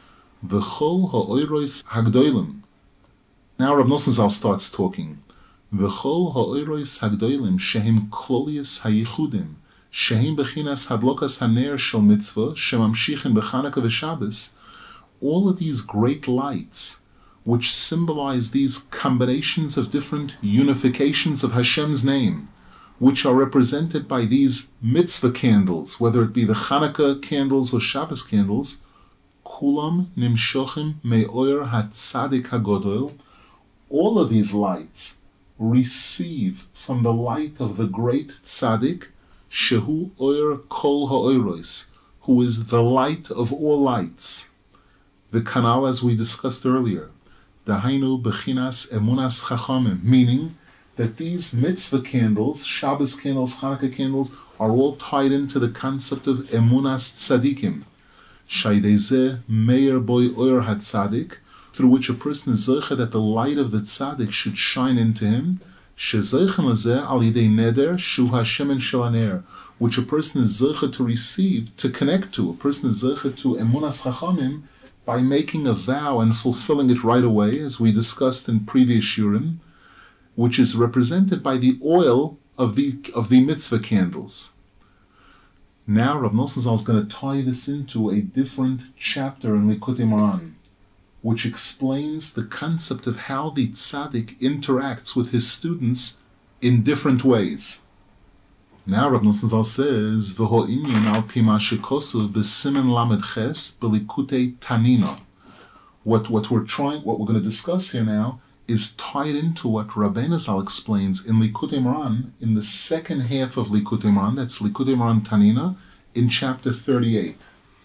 V'chol ha'oiros hagdoilim. Now Rav Nosson Zal starts talking. V'chol ha'oiros hagdoilim shehim klolius hayichudim shehim bechinas hadlokas haner shel mitzvah shemamshichin b'Chanukah v'Shabbos. All of these great lights, which symbolize these combinations of different unifications of Hashem's name, which are represented by these mitzvah candles, whether it be the Chanukah candles or Shabbos candles, kulam nimshochim me'oyer hatzadik hagodol. All of these lights receive from the light of the great tzaddik, shehu oyer kol ha'oyros, who is the light of all lights. The kanal, as we discussed earlier, dahainu bechinas emunas chachamim, meaning that these mitzvah candles, Shabbos candles, Chanukah candles, are all tied into the concept of emunas tzadikim. Shaydezeh meir boy oyer hatzadik, through which a person is zeicha that the light of the tzaddik should shine into him. Shezeichen lazeh al yidei neder shu hashemen shelaner, which a person is zeicha to receive, to connect to. A person is zeicha to emunas chachamim by making a vow and fulfilling it right away, as we discussed in previous shiurim, which is represented by the oil of the mitzvah candles. Now Rav Nosson Zal is going to tie this into a different chapter in Likutei Moharan, which explains the concept of how the tzaddik interacts with his students in different ways. Now Rav Nosson Zal says, "V'ho inyan al pi ma shekosu b'simen lamed ches b'likutei tanina." What we're going to discuss here now is tied into what Rabbeinu Zal explains in Likutei Moharan in the second half of Likutei Moharan. That's Likutei Moharan Tanina in chapter 38.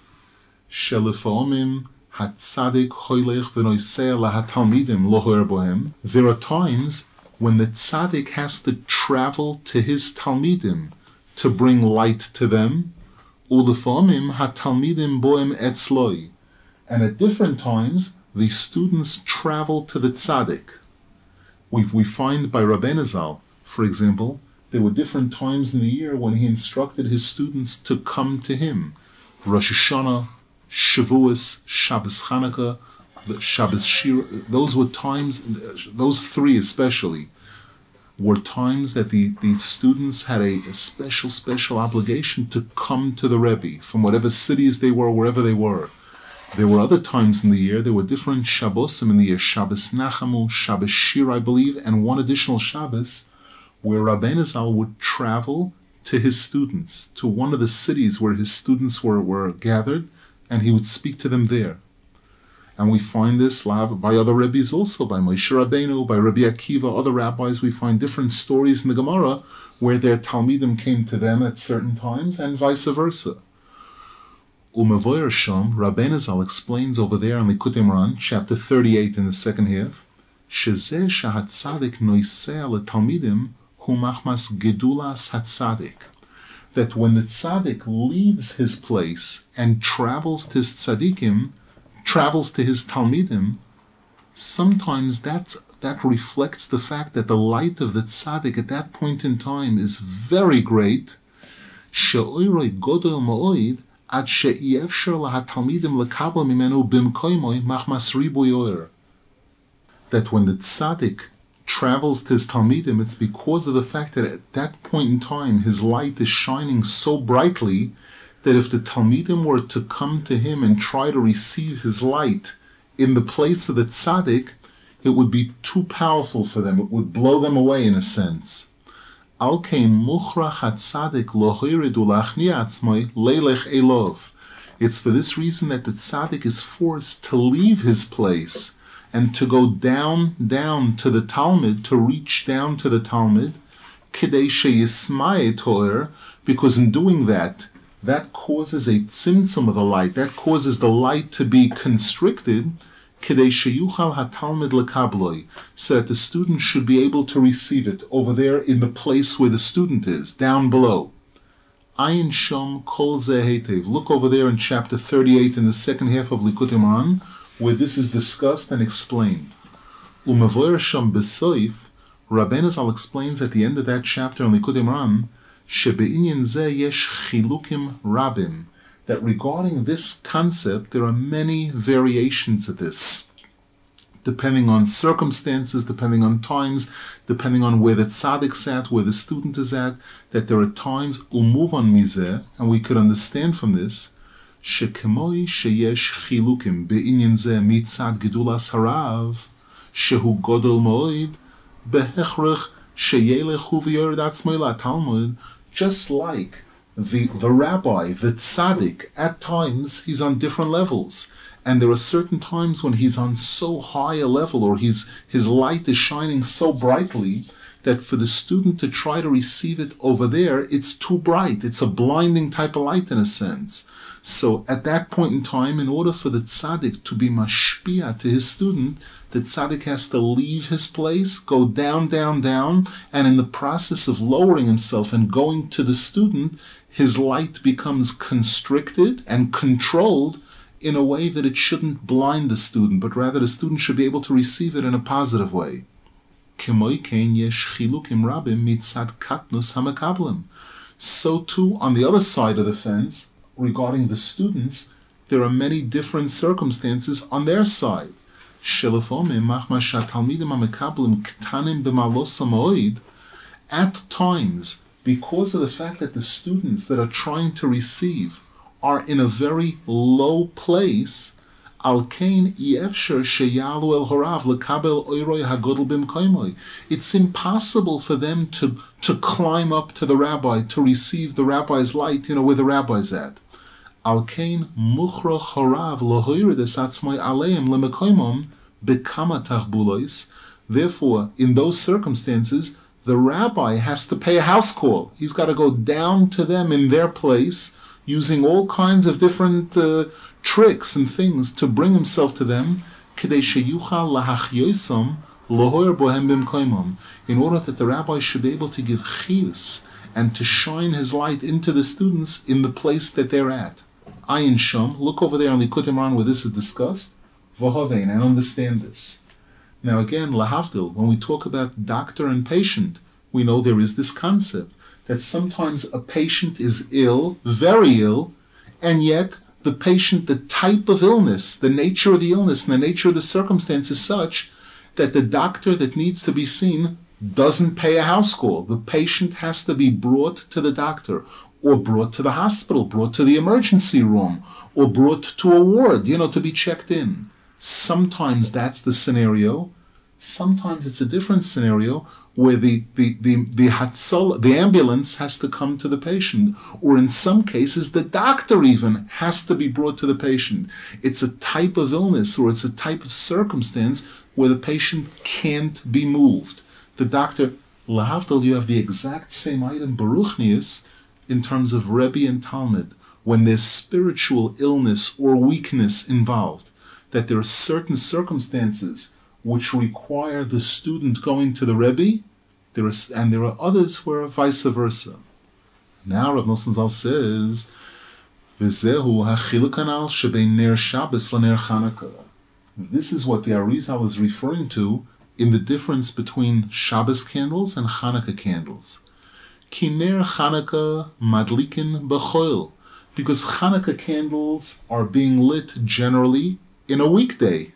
Shelefomim hatzadik hoylech v'noiseh lahatalmidim lo hoer bohem. There are times when the tzaddik has to travel to his talmidim to bring light to them, ulefomim hatalmidim bohem etzloi, and at different times the students travel to the tzaddik. We find by Rabbeinu Zal, for example, there were different times in the year when he instructed his students to come to him. Rosh Hashanah, Shavuos, Shabbos Chanukah, Shabbos Shir, those were times, those three especially, were times that the students had a special obligation to come to the Rebbe, from whatever cities they were, wherever they were. There were other times in the year, there were different Shabbosim in the year, Shabbos Nachamu, Shabbos Shir, I believe, and one additional Shabbos, where Rabbeinu Zal would travel to his students, to one of the cities where his students were gathered, and he would speak to them there. And we find this by other rabbis also, by Moshe Rabbeinu, by Rabbi Akiva, other rabbis. We find different stories in the Gemara where their Talmidim came to them at certain times, and vice versa. Umevoyer Shom, Rabbeinu Zal explains over there in Likutei Moharan, chapter 38 in the second half, Shezeh shahatzadik noiseh letalmidim hu machmas gedulas hatzadik. That when the tzaddik leaves his place and travels to his tzaddikim, travels to his talmidim, sometimes that reflects the fact that the light of the tzaddik at that point in time is very great. She'oiroi godol ma'oid ad she'yefsher lahatalmidim lekabel mimenu bimkoimoi machmas ribuy oir. That when the tzaddik travels to his talmidim, it's because of the fact that at that point in time his light is shining so brightly that if the talmidim were to come to him and try to receive his light in the place of the tzaddik, it would be too powerful for them. It would blow them away in a sense. Al kein muchrach hatzadik lo hoiridu lachni atzmoi leilech elov. It's for this reason that the tzaddik is forced to leave his place and to go down to the Talmud, to reach down to the Talmud, kidei sheyismai toer, because in doing that causes a tzimtzum of the light, that causes the light to be constricted, kidei sheyuchal hatalmid lekabloi, so that the student should be able to receive it over there in the place where the student is, down below. Ayin shom kol zeh heitev. Look over there in chapter 38 in the second half of Likutei Moharan, where this is discussed and explained. Umevoyer sham besoif, Rabbeinu Zal explains at the end of that chapter in Likutei Moharan, shebe'inyan zeh yesh chilukim rabim, that regarding this concept there are many variations of this, depending on circumstances, depending on times, depending on where the tzaddik's at, where the student is at, that there are times umuvan mizeh, and we could understand from this, shekemoi sheyesh chilukim be'inyan zeh mitzad gedulas harav shehu godol moed behechrech sheyelechu v'yored atzmoi latalmud, just like the rabbi, the tzaddik, at times he's on different levels, and there are certain times when he's on so high a level, or his light is shining so brightly that for the student to try to receive it over there, it's too bright. It's a blinding type of light in a sense. So at that point in time, in order for the tzaddik to be mashpia to his student, the tzaddik has to leave his place, go down, and in the process of lowering himself and going to the student, his light becomes constricted and controlled in a way that it shouldn't blind the student, but rather the student should be able to receive it in a positive way. So too, on the other side of the fence, regarding the students, there are many different circumstances on their side. At times, because of the fact that the students that are trying to receive are in a very low place, it's impossible for them to climb up to the rabbi, to receive the rabbi's light, where the rabbi's at. Therefore, in those circumstances, the rabbi has to pay a house call. He's got to go down to them in their place, using all kinds of different tricks and things to bring himself to them, in order that the rabbi should be able to give chiyus and to shine his light into the students in the place that they're at. Ayin Shom, look over there on the Likutei Moharan where this is discussed, v'hovein, and understand this. Now again, lahavdil, when we talk about doctor and patient, we know there is this concept that sometimes a patient is ill, very ill, and yet the patient, the type of illness, the nature of the illness, and the nature of the circumstance is such that the doctor that needs to be seen doesn't pay a house call. The patient has to be brought to the doctor, or brought to the hospital, brought to the emergency room, or brought to a ward, to be checked in. Sometimes that's the scenario. Sometimes it's a different scenario where the ambulance has to come to the patient, or in some cases the doctor even has to be brought to the patient. It's a type of illness, or it's a type of circumstance where the patient can't be moved. The doctor Lahavdil, you have the exact same item, Baruchnius, in terms of Rebbe and Talmud, when there's spiritual illness or weakness involved, that there are certain circumstances which require the student going to the Rebbe, and there are others where vice versa. Now Rav Nosson Zal says, V'zehu ha'chiluk hanal shebein ner Shabbos l'ner Chanukah. This is what the Arizal is referring to in the difference between Shabbos candles and Chanukah candles. Ki ner Chanukah madlikin b'choil, because Chanukah candles are being lit generally in a weekday.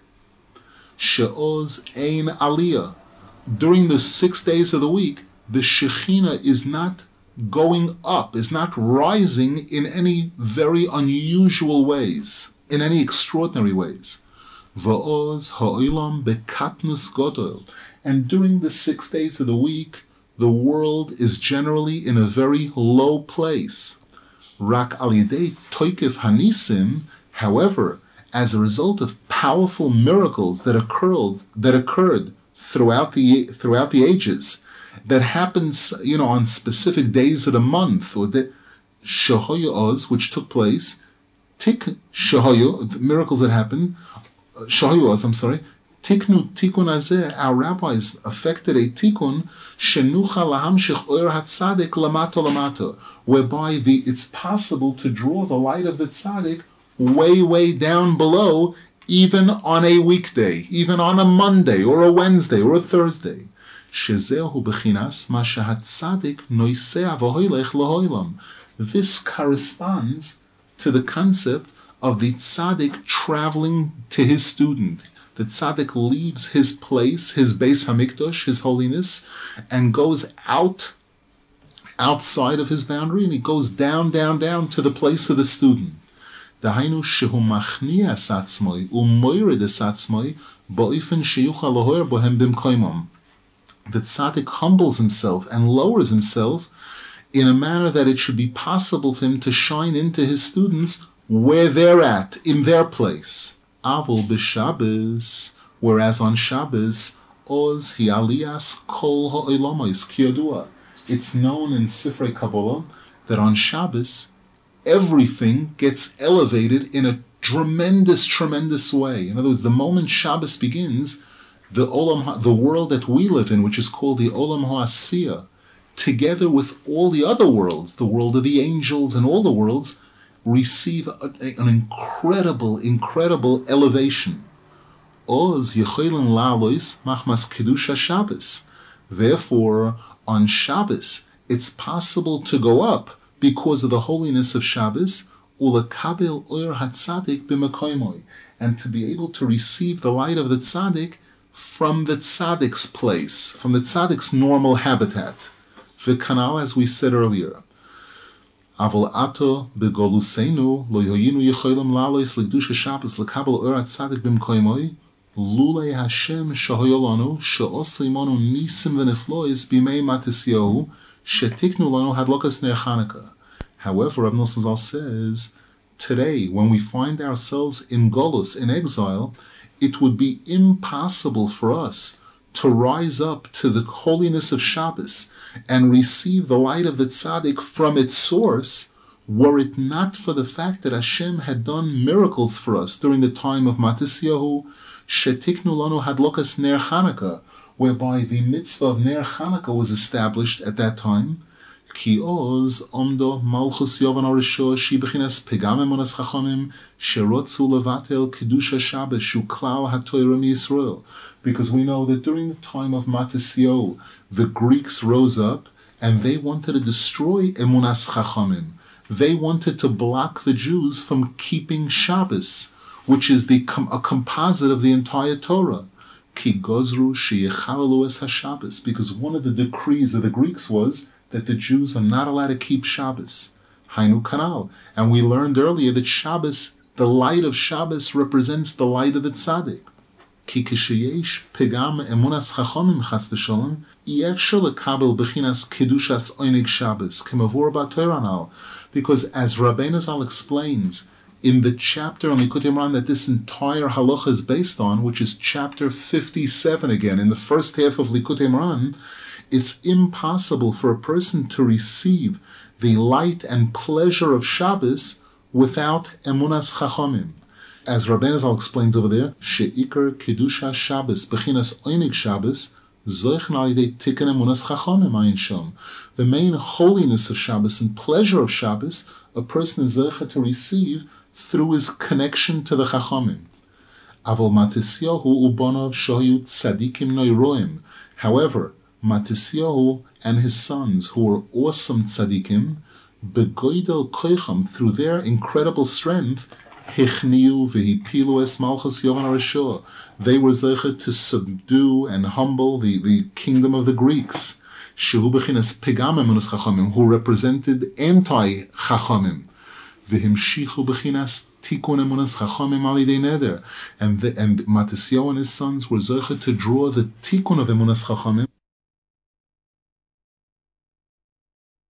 She'oz ein aliyah. During the 6 days of the week, the Shekhinah is not going up, is not rising in any very unusual ways, in any extraordinary ways. Va'oz ha'olam bekatnus godol. And during the 6 days of the week, the world is generally in a very low place. Rak al yedei toikef hanisim, however, as a result of powerful miracles that occurred throughout the ages, that happens, on specific days of the month, or the Shahoyu Oz, which took place, Shahoyu, miracles that happened, Shahoyu Oz, Tiknu Tikun Azeh, our rabbis affected a Tikun, Shenucha Lahamshich Oyer HaTzadik Lamato Lamato, whereby it's possible to draw the light of the Tzadik way down below, even on a weekday, even on a Monday, or a Wednesday, or a Thursday. Shezehu Bechinas Ma Shehatzadik Noisea V'hoilech L'hoilam. This corresponds to the concept of the Tzadik traveling to his student. The Tzaddik leaves his place, his Beis Hamikdash, his holiness, and goes outside of his boundary, and he goes down to the place of the student. Dahainu shehu machnias atzmoi umoyredes atzmoi ba'ofen sheyuchal lahoyer bohem bimkoimam. The Tzaddik humbles himself and lowers himself in a manner that it should be possible for him to shine into his students where they're at, in their place. Avol b'Shabbos, whereas on Shabbos, oz hi aliyas kol ha'olamos kiyodua. It's known in Sifrei Kabbalah that on Shabbos, everything gets elevated in a tremendous way. In other words, the moment Shabbos begins, the world that we live in, which is called the Olam HaAsiyah, together with all the other worlds, the world of the angels and all the worlds, receive an incredible elevation. Oz yecholen la'alois machmas kedusha Shabbos. Therefore, on Shabbos, it's possible to go up because of the holiness of Shabbos, ulekabel oyer hatzadik b'mekoymoi, and to be able to receive the light of the tzaddik from the tzaddik's place, from the tzaddik's normal habitat. V'kanal, as we said earlier. Avol ato begoluseinu lo yoyinu yecholim la'alois l'kedusha Shabbos lekabel oyer hatzadik b'mekoymoi lulei Hashem shahoyolanu she'osei monu nisim v'neflois b'mei matisyahu shetiknu lanu hadlokas ner Chanukah. However, Rav Nosson Zal says, today, when we find ourselves in Golus, in exile, it would be impossible for us to rise up to the holiness of Shabbos and receive the light of the Tzaddik from its source, were it not for the fact that Hashem had done miracles for us during the time of Matisyahu, shetiknu lanu hadlokas ner Chanukah, whereby the mitzvah of ner Chanukah was established at that time. Ki oz omdo malchus yovan arisho shi bechinas pegam emunas chachamim sherotzu levatel kedusha Shabbos shu klal hatoyra miYisrael. Because we know that during the time of Matisyahu, the Greeks rose up and they wanted to destroy emunas chachamim. They wanted to block the Jews from keeping Shabbos, which is a composite of the entire Torah. Ki gozru sheyechalalu es haShabbos, because one of the decrees of the Greeks was that the Jews are not allowed to keep Shabbos. Hainu kanal. And we learned earlier that Shabbos, the light of Shabbos, represents the light of the Tzaddik. Ki kisheyesh pegam emunas chachomim chas v'sholem yefshel lekabel bechinas kedushas oinig Shabbos kemavur ba'Torah. Because as Rabbeinu Zal explains in the chapter on Likutei Moharan that this entire halacha is based on, which is chapter 57 again, in the first half of Likutei Moharan, It's impossible for a person to receive the light and pleasure of Shabbos without Emunas Chachamim. As Rabbeinu Zal explains over there, She'ikar Kedusha Shabbos, Bechinas Oinig Shabbos, Zoich Nalidei Tikkun Emunas Chachamim Ayin Shom. The main holiness of Shabbos and pleasure of Shabbos, a person is zoich to receive through his connection to the Chachamim. Avol Matisyahu ubonov shoyu tzadikim noiroim. However, Matisyahu and his sons, who were awesome tzadikim, begoidel koicham, through their incredible strength, hichniu vehipilu es malchus yovan arashur. They were zoich to subdue and humble the kingdom of the Greeks. Shehu bechinas pegam emunas chachamim, who represented anti-chachamim. V'himshichu bechinas tikun emunas chachamim alidei neder. And Matisyahu and his sons were zoche to draw the tikun of emunas chachamim